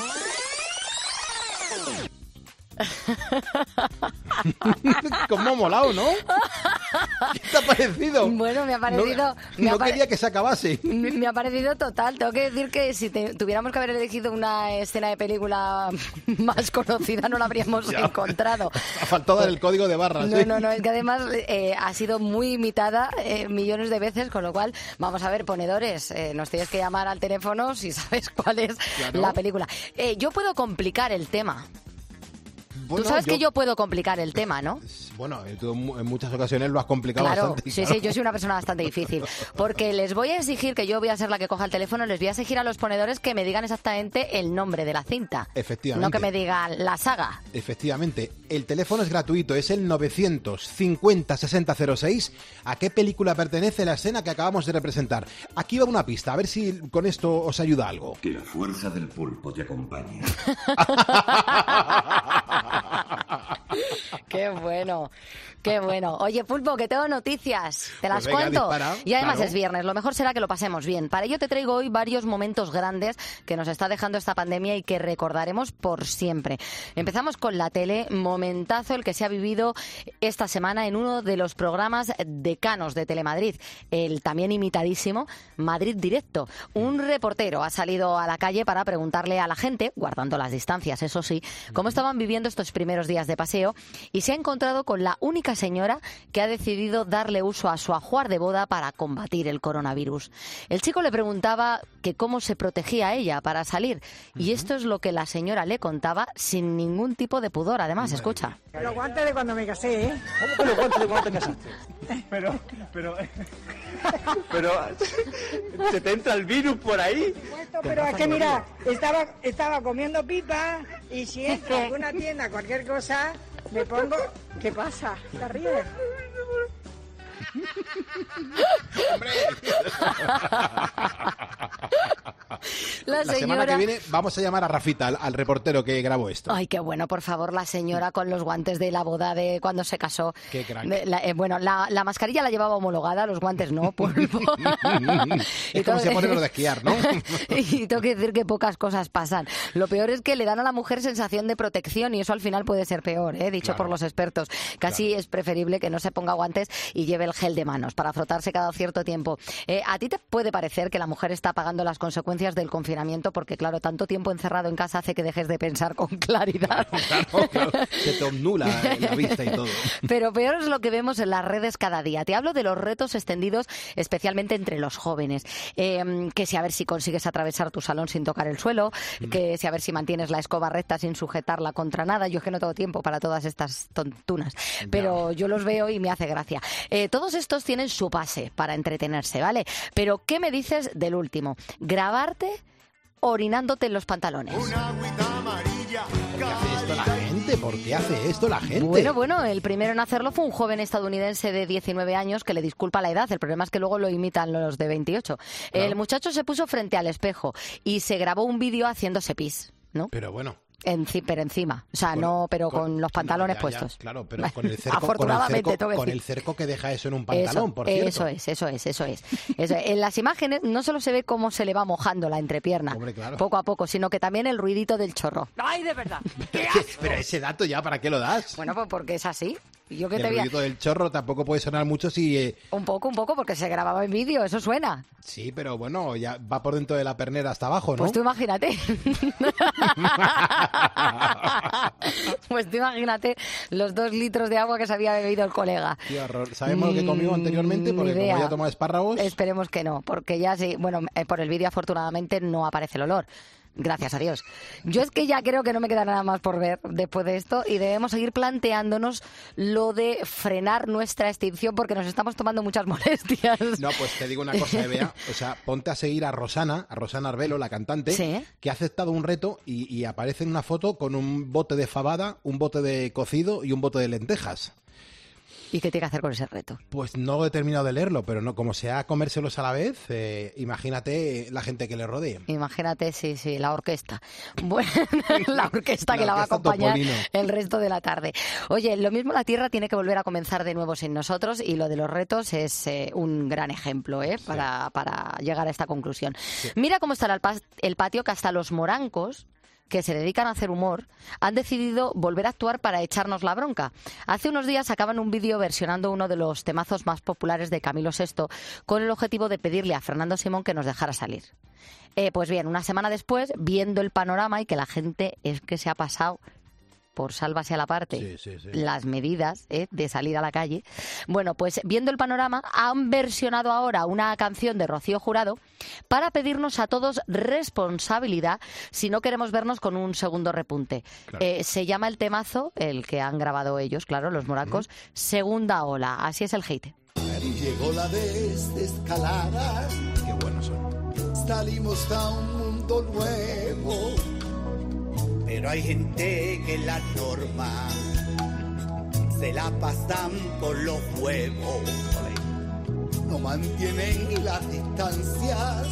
¿Cómo ha molado, no? ¿Qué te ha parecido? Bueno, me ha parecido... No, me no ha pare... quería que se acabase. Me, me ha parecido total. Tengo que decir que si te, tuviéramos que haber elegido una escena de película más conocida, no la habríamos ya encontrado. Ha faltado dar el código de barras. No, ¿eh? no, no. Es que además eh, ha sido muy imitada eh, millones de veces, con lo cual, vamos a ver, ponedores, eh, nos tienes que llamar al teléfono si sabes cuál es claro. la película. Eh, yo puedo complicar el tema. Bueno, tú sabes yo... que yo puedo complicar el tema, ¿no? Bueno, tú en muchas ocasiones lo has complicado claro, bastante. Sí, claro, sí, yo soy una persona bastante difícil. Porque les voy a exigir, que yo voy a ser la que coja el teléfono, les voy a exigir a los ponedores que me digan exactamente el nombre de la cinta. Efectivamente. No que me digan la saga. Efectivamente. El teléfono es gratuito, es el novecientos cincuenta sesenta cero seis. ¿A qué película pertenece la escena que acabamos de representar? Aquí va una pista, a ver si con esto os ayuda algo. Que la fuerza del pulpo te acompañe. Qué bueno, qué bueno. Oye, Pulpo, que tengo noticias. ¿Te las Pues venga, cuento? dispara, Y además claro. es viernes. Lo mejor será que lo pasemos bien. Para ello te traigo hoy varios momentos grandes que nos está dejando esta pandemia y que recordaremos por siempre. Empezamos con la tele. Momentazo el que se ha vivido esta semana en uno de los programas decanos de Telemadrid. El también imitadísimo Madrid Directo. Un reportero ha salido a la calle para preguntarle a la gente, guardando las distancias, eso sí, cómo estaban viviendo estos primeros días de paseo, y se ha encontrado con la única señora que ha decidido darle uso a su ajuar de boda para combatir el coronavirus. El chico le preguntaba que cómo se protegía ella para salir, y esto es lo que la señora le contaba sin ningún tipo de pudor. Además, escucha. Los guantes de cuando me casé, ¿eh? ¿Cómo que los guantes de cuando te casaste? Pero, pero, pero, ¿se te entra el virus por ahí? Pero es que mira, estaba, estaba comiendo pipa y si entro a alguna tienda, cualquier cosa, me pongo... ¿Qué pasa? ¿Te ríes? La, La señora... semana que viene vamos a llamar a Rafita, al, al reportero que grabó esto. Ay, qué bueno, por favor, la señora con los guantes de la boda de cuando se casó. Qué crack. De la- eh, bueno, la, la mascarilla la llevaba homologada, los guantes no, Pulpo. Es como si se pone lo de esquiar, ¿no? Y tengo que decir que pocas cosas pasan. Lo peor es que le dan a la mujer sensación de protección y eso al final puede ser peor, ¿eh? Dicho Claro. por los expertos. Casi es preferible que no se ponga guantes y lleve el gel de manos para frotarse cada cierto tiempo. Eh, ¿A ti te puede parecer que la mujer está pagando las consecuencias del confinamiento? Porque, claro, tanto tiempo encerrado en casa hace que dejes de pensar con claridad. Claro, claro. Se te obnula la vista y todo. Pero peor es lo que vemos en las redes cada día. Te hablo de los retos extendidos especialmente entre los jóvenes. Eh, que si a ver si consigues atravesar tu salón sin tocar el suelo, mm. que si a ver si mantienes la escoba recta sin sujetarla contra nada. Yo es que no tengo tiempo para todas estas tontunas, pero yo los veo y me hace gracia. Eh, todos estos tienen su pase para entretenerse, ¿vale? Pero ¿qué me dices del último? Grabarte orinándote en los pantalones. ¿Qué hace esto la gente? ¿Por qué hace esto la gente? Bueno, bueno, el primero en hacerlo fue un joven estadounidense de diecinueve años que le disculpa la edad. El problema es que luego lo imitan los de veintiocho. Claro. El muchacho se puso frente al espejo y se grabó un vídeo haciéndose pis, ¿no? Pero bueno. Enci- pero encima, o sea, con, no, pero con, con los pantalones no, ya, puestos. Ya, claro, pero con el cerco, afortunadamente, con, el cerco, que con el cerco que deja eso en un pantalón, eso, por cierto. Eso es, eso es, eso es. Eso es. En las imágenes no solo se ve cómo se le va mojando la entrepierna, Hombre, claro. poco a poco, sino que también el ruidito del chorro. ¡Ay, de verdad! ¡Qué pero ese dato ya, ¿para qué lo das? Bueno, pues porque es así. Yo que el te ruidito a... del chorro tampoco puede sonar mucho si... Eh... Un poco, un poco, porque se grababa en vídeo, eso suena. Sí, pero bueno, ya va por dentro de la pernera hasta abajo, ¿no? Pues tú imagínate. Pues tú imagínate los dos litros de agua que se había bebido el colega. Qué horror. ¿Sabemos mm, lo que comió anteriormente? Porque como ya toma espárragos... Esperemos que no, porque ya sí... Bueno, eh, por el vídeo afortunadamente no aparece el olor. Gracias a Dios. Yo es que ya creo que no me queda nada más por ver después de esto y debemos seguir planteándonos lo de frenar nuestra extinción porque nos estamos tomando muchas molestias. No, pues te digo una cosa, Bea. O sea, ponte a seguir a Rosana, a Rosana Arbelo, la cantante, ¿sí? Que ha aceptado un reto y, y aparece en una foto con un bote de fabada, un bote de cocido y un bote de lentejas. ¿Y qué tiene que hacer con ese reto? Pues no he terminado de leerlo, pero no, como sea comérselos a la vez, eh, imagínate la gente que le rodee. Imagínate, sí, sí, la orquesta. Bueno, la orquesta la que la va a acompañar Topolino. El resto de la tarde. Oye, lo mismo la Tierra tiene que volver a comenzar de nuevo sin nosotros y lo de los retos es eh, un gran ejemplo ¿eh? sí. para, para llegar a esta conclusión. Sí. Mira cómo estará el, pa- el patio que hasta los morancos que se dedican a hacer humor, han decidido volver a actuar para echarnos la bronca. Hace unos días sacaban un vídeo versionando uno de los temazos más populares de Camilo sexto con el objetivo de pedirle a Fernando Simón que nos dejara salir. Eh, pues bien, una semana después, viendo el panorama y que la gente es que se ha pasado por sálvase a la parte, sí, sí, sí. las medidas ¿eh? de salir a la calle. Bueno, pues viendo el panorama, han versionado ahora una canción de Rocío Jurado para pedirnos a todos responsabilidad si no queremos vernos con un segundo repunte. Claro. Eh, se llama el temazo, el que han grabado ellos, claro, los morancos, uh-huh. Segunda Ola. Así es el hate. Llegó la desescalada. Qué buenos son. Salimos a un mundo nuevo. Pero hay gente que la norma se la pasan por los huevos. No mantienen las distancias,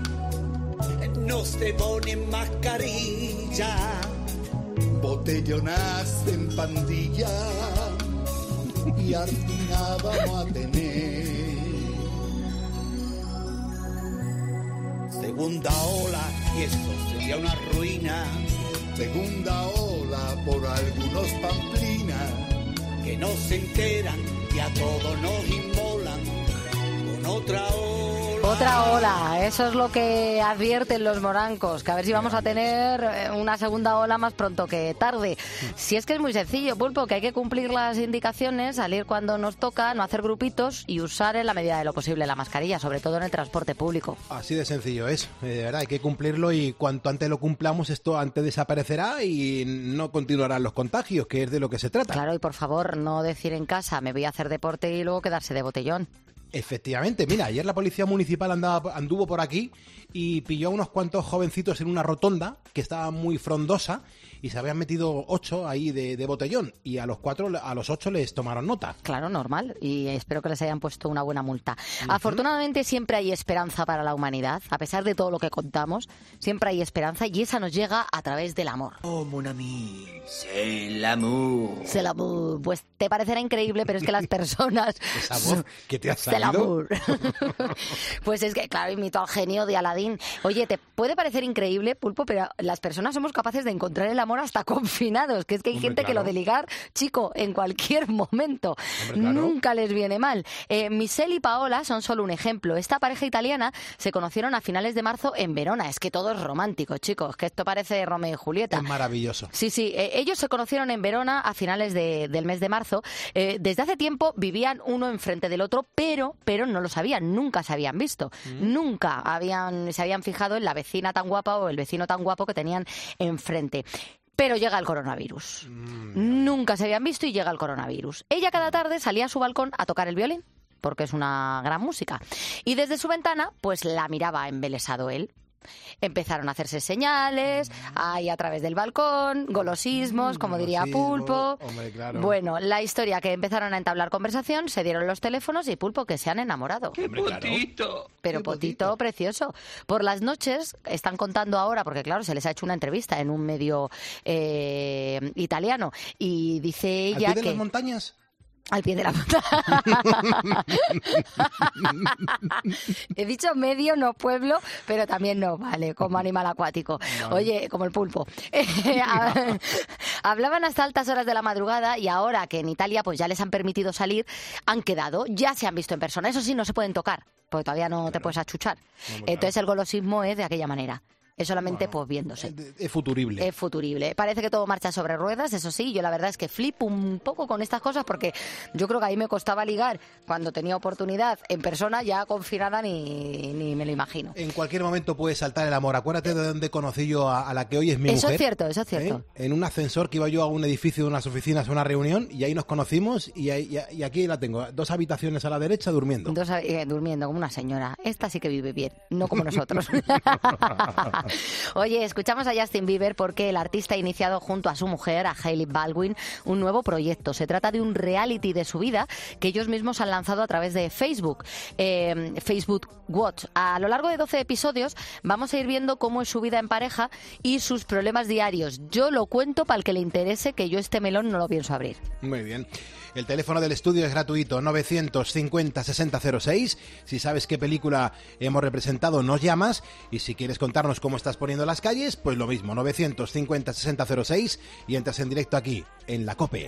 no se ponen mascarilla, botellonas en pandilla. y al final vamos a tener segunda ola y esto sería una ruina. Segunda ola por algunos pamplinas que no se enteran y a todos nos inmolan con otra ola. Otra ola, eso es lo que advierten los morancos, que a ver si vamos a tener una segunda ola más pronto que tarde. Si es que es muy sencillo, Pulpo, que hay que cumplir las indicaciones, salir cuando nos toca, no hacer grupitos y usar en la medida de lo posible la mascarilla, sobre todo en el transporte público. Así de sencillo es, eh, de verdad, hay que cumplirlo y cuanto antes lo cumplamos, esto antes desaparecerá y no continuarán los contagios, que es de lo que se trata. Claro, y por favor, no decir en casa, me voy a hacer deporte y luego quedarse de botellón. Efectivamente, mira, ayer la policía municipal andaba, anduvo por aquí y pilló a unos cuantos jovencitos en una rotonda que estaba muy frondosa y se habían metido ocho ahí de, de botellón y a los cuatro, a los ocho les tomaron nota. Claro, normal, y espero que les hayan puesto una buena multa. Uh-huh. Afortunadamente siempre hay esperanza para la humanidad, a pesar de todo lo que contamos, siempre hay esperanza y esa nos llega a través del amor. Oh, mon ami, c'est l'amour. C'est l'amour. Pues te parecerá increíble, pero es que las personas... Esa voz que te ha salido. C'est l'amour. Pues es que, claro, imito al genio de Aladín. Oye, te puede parecer increíble, Pulpo, pero las personas somos capaces de encontrar el amor hasta confinados, que es que hay Hombre, gente claro. que lo de ligar, chico, en cualquier momento. Hombre, claro. Nunca les viene mal. Eh, Michelle y Paola son solo un ejemplo. Esta pareja italiana se conocieron a finales de marzo en Verona. Es que todo es romántico, chicos, que esto parece Romeo y Julieta. Es maravilloso. Sí, sí. Eh, ellos se conocieron en Verona a finales de, del mes de marzo. Eh, desde hace tiempo vivían uno enfrente del otro, pero, pero no lo sabían, nunca se habían visto. Mm. Nunca habían, se habían fijado en la vecina tan guapa o el vecino tan guapo que tenían enfrente. Pero llega el coronavirus. Mm. Nunca se habían visto y llega el coronavirus. Ella cada tarde salía a su balcón a tocar el violín, porque es una gran música. Y desde su ventana, pues la miraba embelesado él. Empezaron a hacerse señales, ahí a través del balcón, golosismos, como diría Pulpo. Hombre, claro. Bueno, la historia que empezaron a entablar conversación, se dieron los teléfonos y Pulpo, que se han enamorado. ¡Qué potito! Pero Qué potito, potito precioso. Por las noches, están contando ahora, porque claro, se les ha hecho una entrevista en un medio eh, italiano, y dice ella ¿Al pie de que... las montañas? Al pie de la montaña. He dicho medio, no pueblo, pero también no, vale, como animal acuático. Vale. Oye, como el pulpo. Hablaban hasta altas horas de la madrugada y ahora que en Italia pues ya les han permitido salir, han quedado, ya se han visto en persona. Eso sí, no se pueden tocar, porque todavía no te puedes achuchar. Entonces el golosismo es de aquella manera. Es solamente bueno, pues viéndose. Es futurible. Es futurible. Parece que todo marcha sobre ruedas, eso sí. Yo la verdad es que flipo un poco con estas cosas porque yo creo que a mí me costaba ligar cuando tenía oportunidad en persona, ya confinada ni, ni me lo imagino. En cualquier momento puede saltar el amor. Acuérdate de dónde conocí yo a, a la que hoy es mi eso mujer. Eso es cierto, eso es cierto. ¿Eh? En un ascensor que iba yo a un edificio de unas oficinas a una reunión y ahí nos conocimos y, ahí, y aquí la tengo. Dos habitaciones a la derecha durmiendo. Dos, eh, durmiendo como una señora. Esta sí que vive bien, no como nosotros. Oye, escuchamos a Justin Bieber porque el artista ha iniciado junto a su mujer, a Hailey Baldwin, un nuevo proyecto. Se trata de un reality de su vida que ellos mismos han lanzado a través de Facebook, eh, Facebook Watch. A lo largo de doce episodios vamos a ir viendo cómo es su vida en pareja y sus problemas diarios. Yo lo cuento para el que le interese, que yo este melón no lo pienso abrir. Muy bien. El teléfono del estudio es gratuito, novecientos cincuenta sesenta cero seis. Si sabes qué película hemos representado, nos llamas. Y si quieres contarnos cómo estás poniendo las calles, pues lo mismo, novecientos cincuenta sesenta cero seis. Y entras en directo aquí, en La COPE.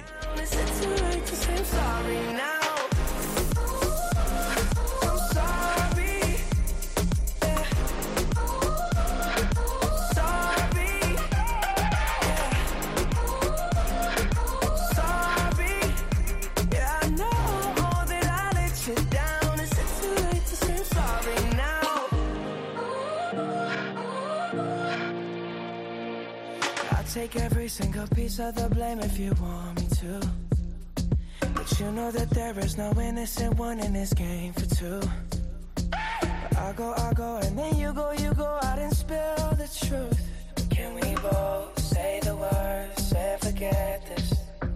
Take every single piece of the blame if you want me to. But you know that there is no innocent one in this game for two. But I go, I go, and then you go, you go out and spill the truth. Can we both say the words and forget this?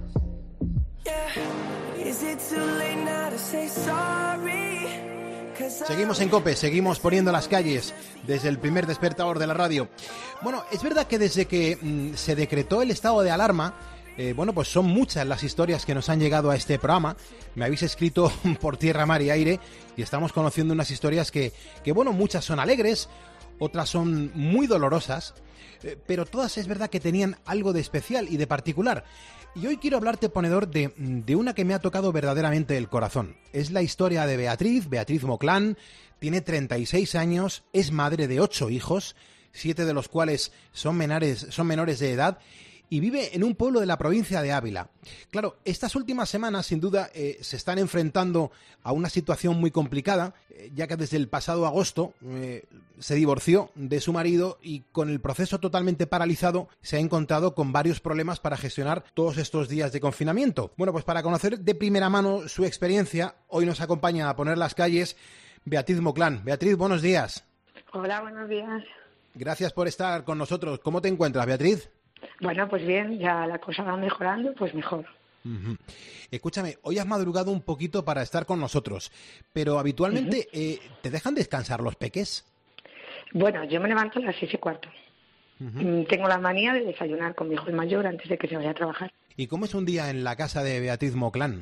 Yeah. Is it too late now to say sorry? Seguimos en COPE, seguimos poniendo las calles desde el primer despertador de la radio. Bueno, es verdad que desde que mmm, se decretó el estado de alarma, Eh, bueno, pues son muchas las historias que nos han llegado a este programa. Me habéis escrito por tierra, mar y aire y estamos conociendo unas historias que, que bueno, muchas son alegres, otras son muy dolorosas, eh, pero todas es verdad que tenían algo de especial y de particular. Y hoy quiero hablarte, ponedor, de, de una que me ha tocado verdaderamente el corazón. Es la historia de Beatriz, Beatriz Moclán, tiene treinta y seis años, es madre de ocho hijos, siete de los cuales son menores, son menores de edad, y vive en un pueblo de la provincia de Ávila. Claro, estas últimas semanas, sin duda, eh, se están enfrentando a una situación muy complicada, eh, ya que desde el pasado agosto eh, se divorció de su marido y con el proceso totalmente paralizado se ha encontrado con varios problemas para gestionar todos estos días de confinamiento. Bueno, pues para conocer de primera mano su experiencia, hoy nos acompaña a poner las calles Beatriz Moclán. Beatriz, buenos días. Hola, buenos días. Gracias por estar con nosotros. ¿Cómo te encuentras, Beatriz? Bueno, pues bien, ya la cosa va mejorando, pues mejor. Uh-huh. Escúchame, hoy has madrugado un poquito para estar con nosotros, pero habitualmente uh-huh. eh, ¿te dejan descansar los peques? Bueno, yo me levanto a las seis y cuarto. Uh-huh. Tengo la manía de desayunar con mi hijo el mayor antes de que se vaya a trabajar. ¿Y cómo es un día en la casa de Beatriz Moclán?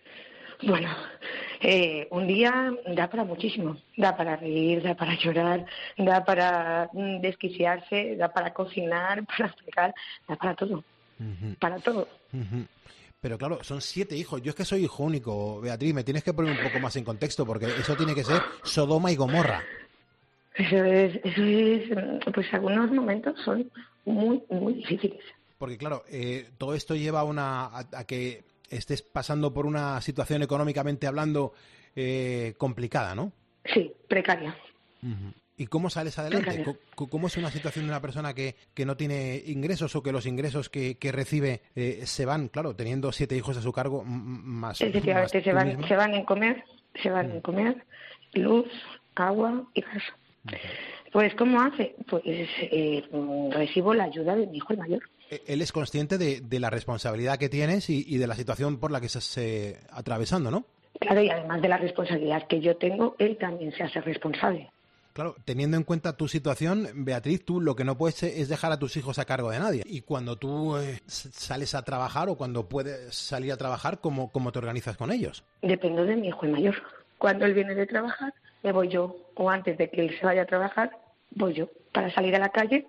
Bueno, eh, un día da para muchísimo. Da para reír, da para llorar, da para mm, desquiciarse, da para cocinar, para fregar, da para todo. Uh-huh. Para todo. Uh-huh. Pero claro, son siete hijos. Yo es que soy hijo único, Beatriz. Me tienes que poner un poco más en contexto porque eso tiene que ser Sodoma y Gomorra. Eso es, eso es, pues algunos momentos son muy, muy difíciles. Porque claro, eh, todo esto lleva a, una, a, a que estés pasando por una situación económicamente hablando eh, complicada, ¿no? Sí, precaria. Uh-huh. ¿Y cómo sales adelante? ¿Cómo, ¿Cómo es una situación de una persona que, que no tiene ingresos o que los ingresos que, que recibe eh, se van, claro, teniendo siete hijos a su cargo, más? Efectivamente, más se van, se van en comer, se van uh-huh. en comer, luz, agua y gas. Uh-huh. Pues, ¿cómo hace? Pues eh, recibo la ayuda de mi hijo el mayor. Él es consciente de, de la responsabilidad que tienes y, y de la situación por la que estás eh, atravesando, ¿no? Claro, y además de la responsabilidad que yo tengo, él también se hace responsable. Claro, teniendo en cuenta tu situación, Beatriz, tú lo que no puedes es dejar a tus hijos a cargo de nadie. Y cuando tú eh, sales a trabajar o cuando puedes salir a trabajar, ¿cómo, cómo te organizas con ellos? Dependo de mi hijo el mayor. Cuando él viene de trabajar, me voy yo. O antes de que él se vaya a trabajar, voy yo. Para salir a la calle,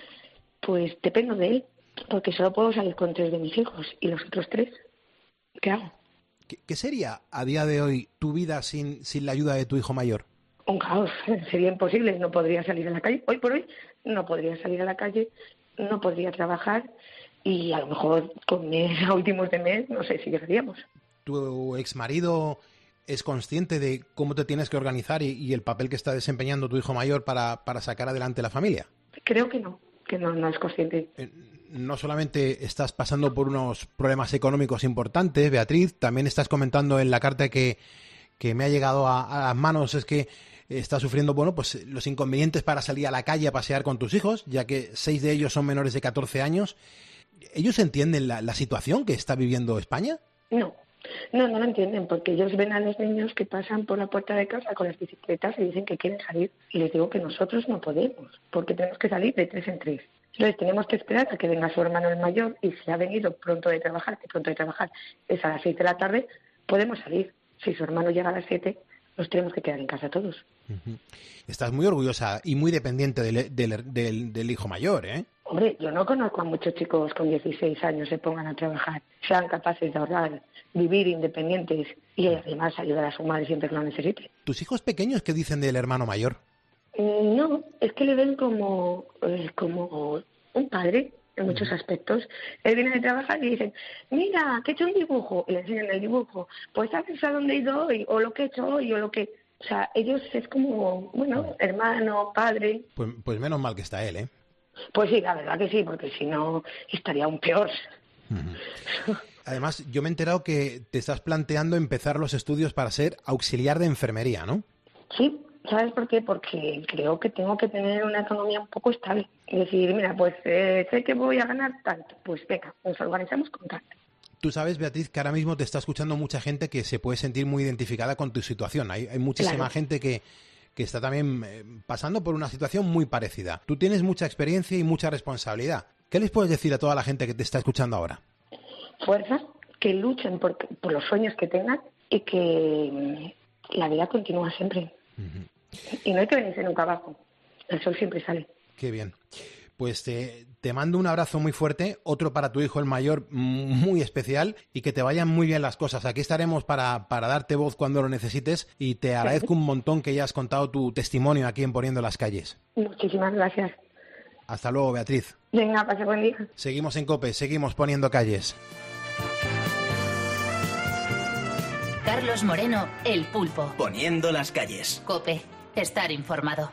pues dependo de él. Porque solo puedo salir con tres de mis hijos y los otros tres, ¿qué hago? ¿Qué, qué sería a día de hoy tu vida sin, sin la ayuda de tu hijo mayor? Un caos, sería imposible, no podría salir a la calle. Hoy por hoy no podría salir a la calle, no podría trabajar y a lo mejor con mes a últimos de mes no sé si llegaríamos. ¿Tu exmarido es consciente de cómo te tienes que organizar y, y el papel que está desempeñando tu hijo mayor para, para sacar adelante la familia? Creo que no, que no, no es consciente. Eh, No solamente estás pasando por unos problemas económicos importantes, Beatriz, también estás comentando en la carta que, que me ha llegado a, a las manos, es que estás sufriendo, bueno, pues los inconvenientes para salir a la calle a pasear con tus hijos, ya que seis de ellos son menores de catorce años. ¿Ellos entienden la, la situación que está viviendo España? No. No, no lo entienden, porque ellos ven a los niños que pasan por la puerta de casa con las bicicletas y dicen que quieren salir. Y les digo que nosotros no podemos, porque tenemos que salir de tres en tres. Entonces tenemos que esperar a que venga su hermano el mayor y si ha venido pronto de trabajar, que pronto de trabajar es a las seis de la tarde, podemos salir. Si su hermano llega a las siete, nos tenemos que quedar en casa todos. Uh-huh. Estás muy orgullosa y muy dependiente del, del, del, del hijo mayor, ¿eh? Hombre, yo no conozco a muchos chicos con dieciséis años se pongan a trabajar, sean capaces de ahorrar, vivir independientes y además ayudar a su madre siempre que lo necesite. ¿Tus hijos pequeños qué dicen del hermano mayor? No, es que le ven como, eh, como un padre en muchos aspectos. Él viene de trabajar y dicen, mira, que he hecho un dibujo, y le enseñan el dibujo. Pues sabes a dónde he ido hoy, o lo que he hecho hoy, o lo que... O sea, ellos es como, bueno, hermano, padre. Pues, pues menos mal que está él, ¿eh? Pues sí, la verdad que sí, porque si no estaría aún peor. Uh-huh. Además, yo me he enterado que te estás planteando empezar los estudios para ser auxiliar de enfermería, ¿no? Sí. ¿Sabes por qué? Porque creo que tengo que tener una economía un poco estable. Y decir, mira, pues eh, sé que voy a ganar tanto. Pues venga, nos organizamos con tanto. Tú sabes, Beatriz, que ahora mismo te está escuchando mucha gente que se puede sentir muy identificada con tu situación. Hay, hay muchísima claro. gente que, que está también eh, pasando por una situación muy parecida. Tú tienes mucha experiencia y mucha responsabilidad. ¿Qué les puedes decir a toda la gente que te está escuchando ahora? fuerza, que luchen por, por los sueños que tengan y que la vida continúa siempre. Uh-huh. Y no hay que venirse nunca abajo. El sol siempre sale. Qué bien. Pues te, te mando un abrazo muy fuerte, otro para tu hijo el mayor muy especial, y que te vayan muy bien las cosas. Aquí estaremos para, para darte voz cuando lo necesites, y te agradezco un montón que hayas contado tu testimonio aquí en Poniendo las Calles. Muchísimas gracias. Hasta luego, Beatriz. Venga, pase buen día. Seguimos en COPE, seguimos poniendo calles. Carlos Moreno, El Pulpo. Poniendo las calles. COPE. Estar informado.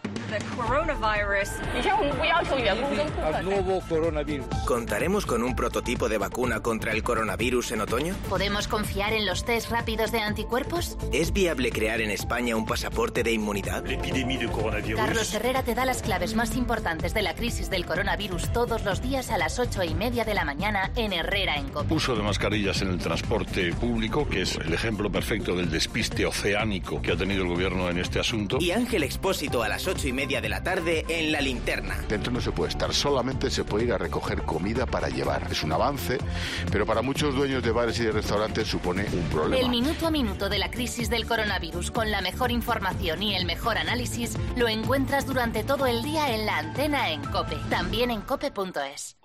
Al nuevo coronavirus. ¿Contaremos con un prototipo de vacuna contra el coronavirus en otoño? ¿Podemos confiar en los test rápidos de anticuerpos? ¿Es viable crear en España un pasaporte de inmunidad? Carlos Herrera te da las claves más importantes de la crisis del coronavirus todos los días a las ocho y media de la mañana en Herrera en COPE. Uso de mascarillas en el transporte público, que es el ejemplo perfecto del despiste oceánico que ha tenido el gobierno en este asunto. Y Ángel Expósito a las ocho y media de la tarde en La Linterna. Dentro no se puede estar, solamente se puede ir a recoger comida para llevar. Es un avance, pero para muchos dueños de bares y de restaurantes supone un problema. El minuto a minuto de la crisis del coronavirus con la mejor información y el mejor análisis lo encuentras durante todo el día en La Antena en COPE. También en cope punto es.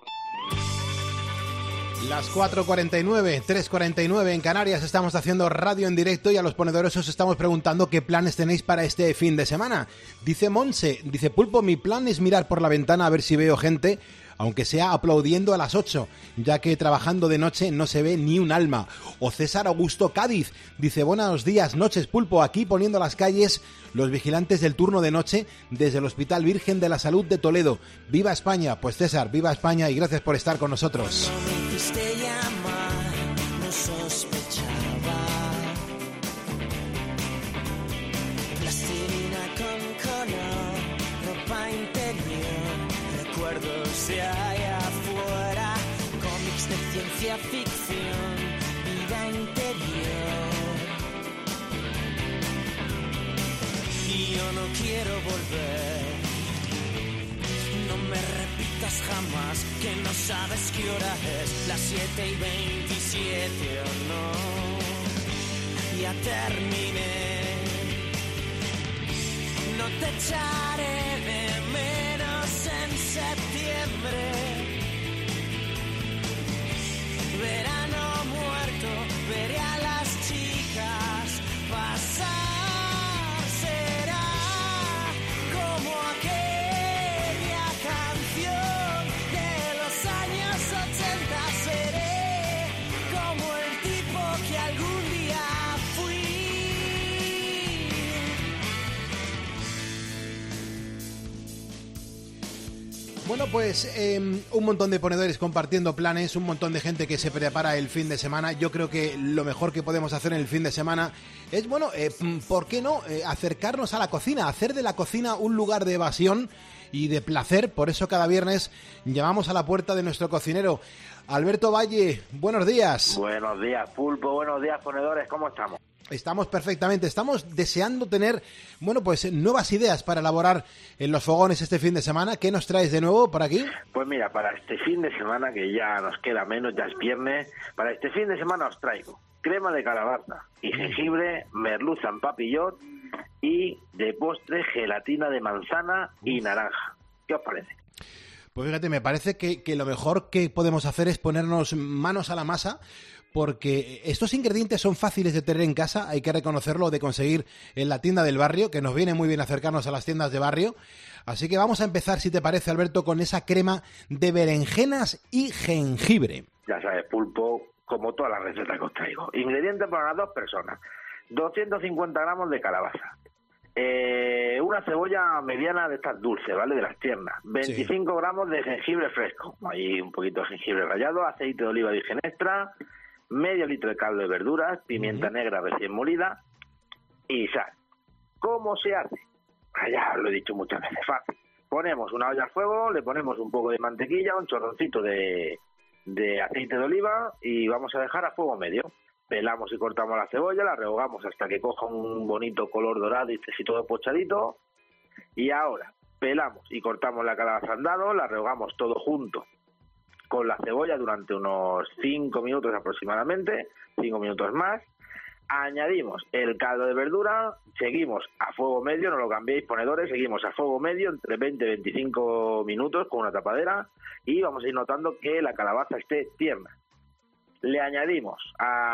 Las cuatro cuarenta y nueve, tres cuarenta y nueve en Canarias, estamos haciendo radio en directo y a los ponedores os estamos preguntando qué planes tenéis para este fin de semana. Dice Monse, dice Pulpo, mi plan es mirar por la ventana a ver si veo gente, aunque sea aplaudiendo a las ocho, ya que trabajando de noche no se ve ni un alma. O César Augusto Cádiz, dice buenos días, noches Pulpo, aquí poniendo las calles los vigilantes del turno de noche desde el Hospital Virgen de la Salud de Toledo. ¡Viva España! Pues César, viva España y gracias por estar con nosotros. Te llamar, no sospechaba. Plastilina con color, ropa interior, recuerdos de allá afuera, cómics de ciencia ficción, vida interior. Y yo no quiero volver. No me repitas jamás que no sabes qué hora es, las siete y veintisiete o no. Ya terminé. No te echaré de menos en septiembre. Verano muerto, veré a las chicas pasar. Será como aquel Bueno, pues eh, un montón de ponedores compartiendo planes, un montón de gente que se prepara el fin de semana. Yo creo que lo mejor que podemos hacer en el fin de semana es, bueno, eh, ¿por qué no? Eh, acercarnos a la cocina, hacer de la cocina un lugar de evasión y de placer. Por eso cada viernes llamamos a la puerta de nuestro cocinero. Alberto Valle, buenos días. Buenos días, Pulpo, buenos días, ponedores, ¿cómo estamos? Estamos perfectamente, estamos deseando tener, bueno, pues nuevas ideas para elaborar en los fogones este fin de semana. ¿Qué nos traes de nuevo por aquí? Pues mira, para este fin de semana, que ya nos queda menos, ya es viernes, para este fin de semana os traigo crema de calabaza y jengibre, merluza en papillot y de postre gelatina de manzana y naranja. ¿Qué os parece? Pues fíjate, me parece que, que lo mejor que podemos hacer es ponernos manos a la masa, porque estos ingredientes son fáciles de tener en casa, hay que reconocerlo, de conseguir en la tienda del barrio, que nos viene muy bien acercarnos a las tiendas de barrio. Así que vamos a empezar, si te parece, Alberto, con esa crema de berenjenas y jengibre. Ya sabes, Pulpo, como todas las recetas que os traigo. Ingredientes para las dos personas. doscientos cincuenta gramos de calabaza. Eh, una cebolla mediana de estas dulces, ¿vale? De las tiernas. veinticinco sí. gramos de jengibre fresco. Ahí un poquito de jengibre rallado, aceite de oliva virgen extra, medio litro de caldo de verduras, pimienta uh-huh. negra recién molida y sal. ¿Cómo se hace? Ya lo he dicho muchas veces, fácil. Ponemos una olla al fuego, le ponemos un poco de mantequilla, un chorroncito de, de aceite de oliva y vamos a dejar a fuego medio. Pelamos y cortamos la cebolla, la rehogamos hasta que coja un bonito color dorado y esté así todo pochadito. Y ahora pelamos y cortamos la calabaza en dados, la rehogamos todo junto con la cebolla durante unos cinco minutos aproximadamente, cinco minutos más. Añadimos el caldo de verdura, seguimos a fuego medio, no lo cambiéis ponedores, seguimos a fuego medio entre veinte y veinticinco minutos con una tapadera y vamos a ir notando que la calabaza esté tierna. Le añadimos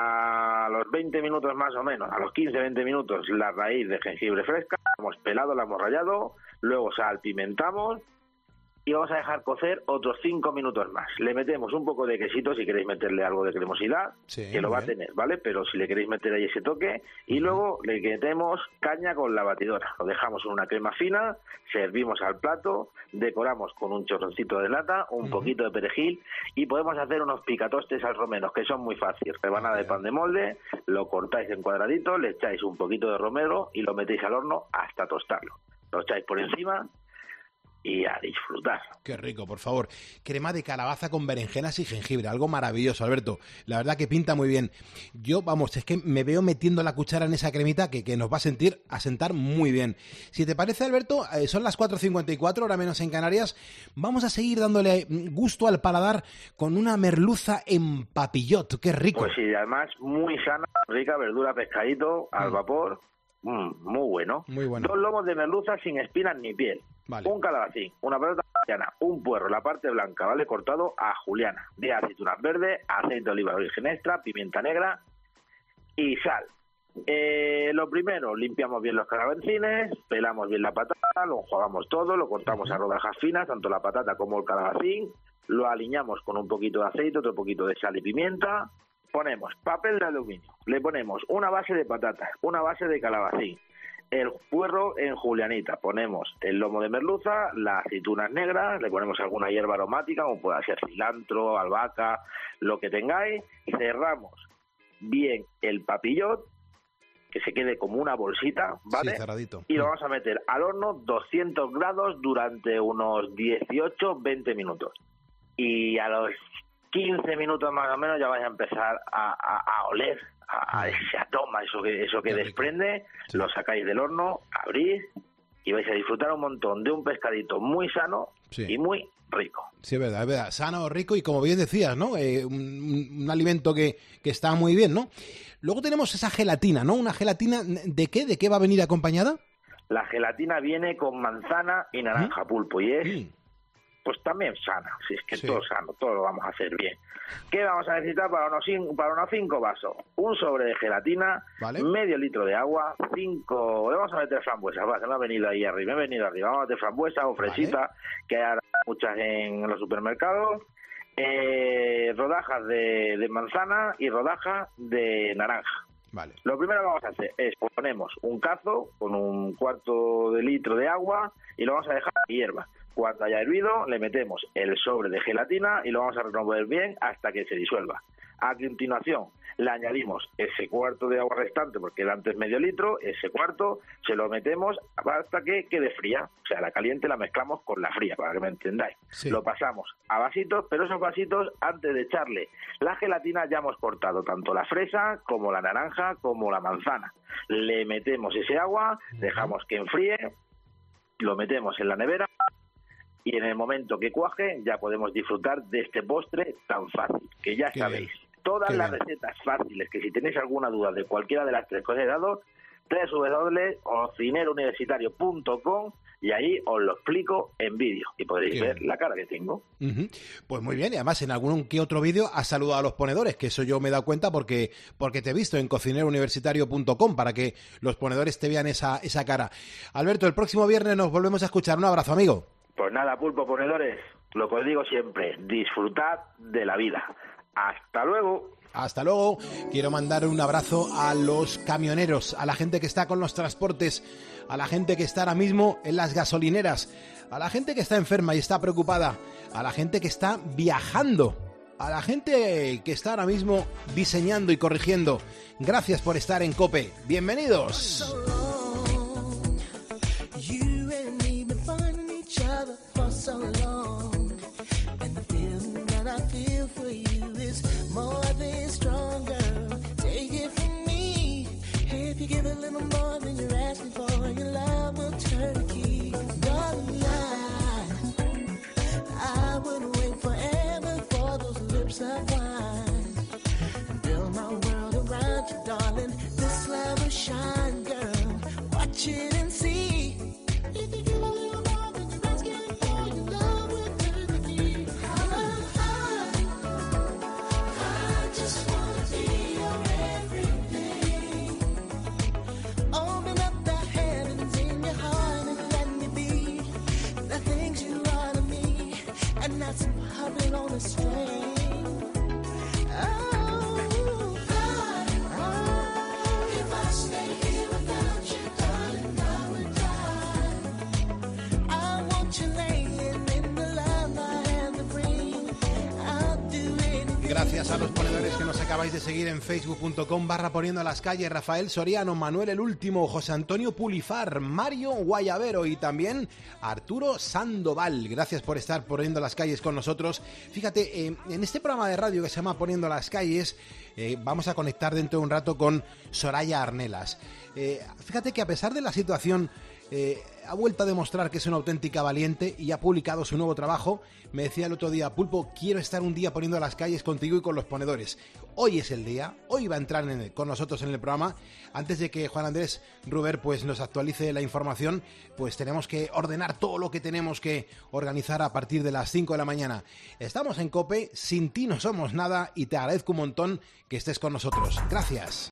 a los veinte minutos más o menos, a los quince a veinte minutos, la raíz de jengibre fresca, la hemos pelado, la hemos rallado, luego salpimentamos y vamos a dejar cocer otros cinco minutos más. Le metemos un poco de quesito si queréis meterle algo de cremosidad, sí, que lo va bien a tener, ¿vale? Pero si le queréis meter ahí ese toque, y uh-huh. luego le metemos caña con la batidora. Lo dejamos en una crema fina, servimos al plato, decoramos con un chorroncito de nata, un uh-huh. poquito de perejil, y podemos hacer unos picatostes al romero, que son muy fáciles. Rebanada uh-huh. de pan de molde, lo cortáis en cuadraditos, le echáis un poquito de romero y lo metéis al horno hasta tostarlo. Lo echáis por encima y a disfrutar. Qué rico, por favor. Crema de calabaza con berenjenas y jengibre, algo maravilloso, Alberto. La verdad que pinta muy bien. Yo, vamos, es que me veo metiendo la cuchara en esa cremita que, que nos va a sentir, a sentar muy bien. Si te parece, Alberto, eh, son las cuatro cincuenta y cuatro, hora menos en Canarias. Vamos a seguir dándole gusto al paladar con una merluza en papillot. Qué rico. Pues sí, además muy sana, rica, verdura, pescadito, al mm. vapor. Mm, muy bueno. Muy bueno. Dos lomos de merluza sin espinas ni piel. Vale. Un calabacín, una patata juliana, un puerro, la parte blanca, ¿vale? Cortado a juliana. De aceitunas verdes, aceite de oliva virgen extra, pimienta negra y sal. Eh, lo primero, limpiamos bien los calabacines, pelamos bien la patata, lo enjuagamos todo, lo cortamos a rodajas finas, tanto la patata como el calabacín, lo aliñamos con un poquito de aceite, otro poquito de sal y pimienta. Ponemos papel de aluminio, le ponemos una base de patatas, una base de calabacín, el puerro en julianita, ponemos el lomo de merluza, las aceitunas negras, le ponemos alguna hierba aromática, como pueda ser cilantro, albahaca, lo que tengáis, cerramos bien el papillot, que se quede como una bolsita, ¿vale? Sí, cerradito. Y lo vamos a meter al horno doscientos grados durante unos dieciocho a veinte minutos. Y a los quince minutos más o menos ya vais a empezar a, a, a oler a, a ese aroma, eso que eso que desprende, sí. Lo sacáis del horno, abrís y vais a disfrutar un montón de un pescadito muy sano, sí, y muy rico. Sí, es verdad, es verdad, sano, rico y como bien decías, ¿no? Eh, un, un alimento que, que está muy bien, ¿no? Luego tenemos esa gelatina, ¿no? ¿Una gelatina de qué? ¿De qué va a venir acompañada? La gelatina viene con manzana y naranja, ¿Mm? Pulpo, y es... ¿Mm? Pues también sana, si es que sí. Todo sano, todo lo vamos a hacer bien. ¿Qué vamos a necesitar para unos, para unos cinco vasos? Un sobre de gelatina, ¿vale? Medio litro de agua, cinco... Le vamos a meter frambuesas, va, se me ha venido ahí arriba, me he venido arriba. Vamos a meter frambuesas o fresitas, ¿vale? Que hay muchas en los supermercados. Eh, rodajas de, de manzana y rodajas de naranja. Vale. Lo primero que vamos a hacer es ponemos un cazo con un cuarto de litro de agua y lo vamos a dejar que hierva. Cuando haya hervido, le metemos el sobre de gelatina y lo vamos a remover bien hasta que se disuelva. A continuación, le añadimos ese cuarto de agua restante, porque era antes medio litro, ese cuarto se lo metemos hasta que quede fría. O sea, la caliente la mezclamos con la fría, para que me entendáis. Sí. Lo pasamos a vasitos, pero esos vasitos, antes de echarle la gelatina, ya hemos cortado tanto la fresa como la naranja como la manzana. Le metemos ese agua, dejamos que enfríe, lo metemos en la nevera, y en el momento que cuaje ya podemos disfrutar de este postre tan fácil, que ya Qué sabéis. Bien. Todas Qué las bien. Recetas fáciles, que si tenéis alguna duda de cualquiera de las tres que os he dado, doble u doble u doble u punto cocinero universitario punto com y ahí os lo explico en vídeo y podréis Qué ver bien. La cara que tengo. Uh-huh. Pues muy bien, y además en algún que otro vídeo has saludado a los ponedores, que eso yo me he dado cuenta porque, porque te he visto en cocinero universitario punto com para que los ponedores te vean esa, esa cara. Alberto, el próximo viernes nos volvemos a escuchar. Un abrazo, amigo. Pues nada, pulpo ponedores, lo que os digo siempre, disfrutad de la vida. ¡Hasta luego! Hasta luego. Quiero mandar un abrazo a los camioneros, a la gente que está con los transportes, a la gente que está ahora mismo en las gasolineras, a la gente que está enferma y está preocupada, a la gente que está viajando, a la gente que está ahora mismo diseñando y corrigiendo. Gracias por estar en COPE. ¡Bienvenidos! So long, and the feeling that I feel for you is more than stronger. Take it from me, if you give a little more than you're asking for, your love will turn the key. Darling, I, I would wait forever for glass of wine. Build my world around you, darling. This love will shine, girl. Watch it and see. If you give a little more, then you must get more. Your love will turn the key. I, I just wanna be your everything. Open up the heavens in your heart and let me be the things you are to me, and that's puppet on a string. Gracias a los ponedores que nos acabáis de seguir en facebook.com barra poniendo las calles. Rafael Soriano, Manuel el Último, José Antonio Pulifar, Mario Guayabero y también Arturo Sandoval. Gracias por estar poniendo las calles con nosotros. Fíjate, eh, en este programa de radio que se llama Poniendo las calles, eh, vamos a conectar dentro de un rato con Soraya Arnelas. Eh, fíjate que a pesar de la situación, eh, ha vuelto a demostrar que es una auténtica valiente y ha publicado su nuevo trabajo. Me decía el otro día, Pulpo, quiero estar un día poniendo las calles contigo y con los ponedores. Hoy es el día, hoy va a entrar en el, con nosotros en el programa. Antes de que Juan Andrés Ruber pues, nos actualice la información, pues tenemos que ordenar todo lo que tenemos que organizar a partir de las cinco de la mañana. Estamos en COPE, sin ti no somos nada y te agradezco un montón que estés con nosotros. Gracias.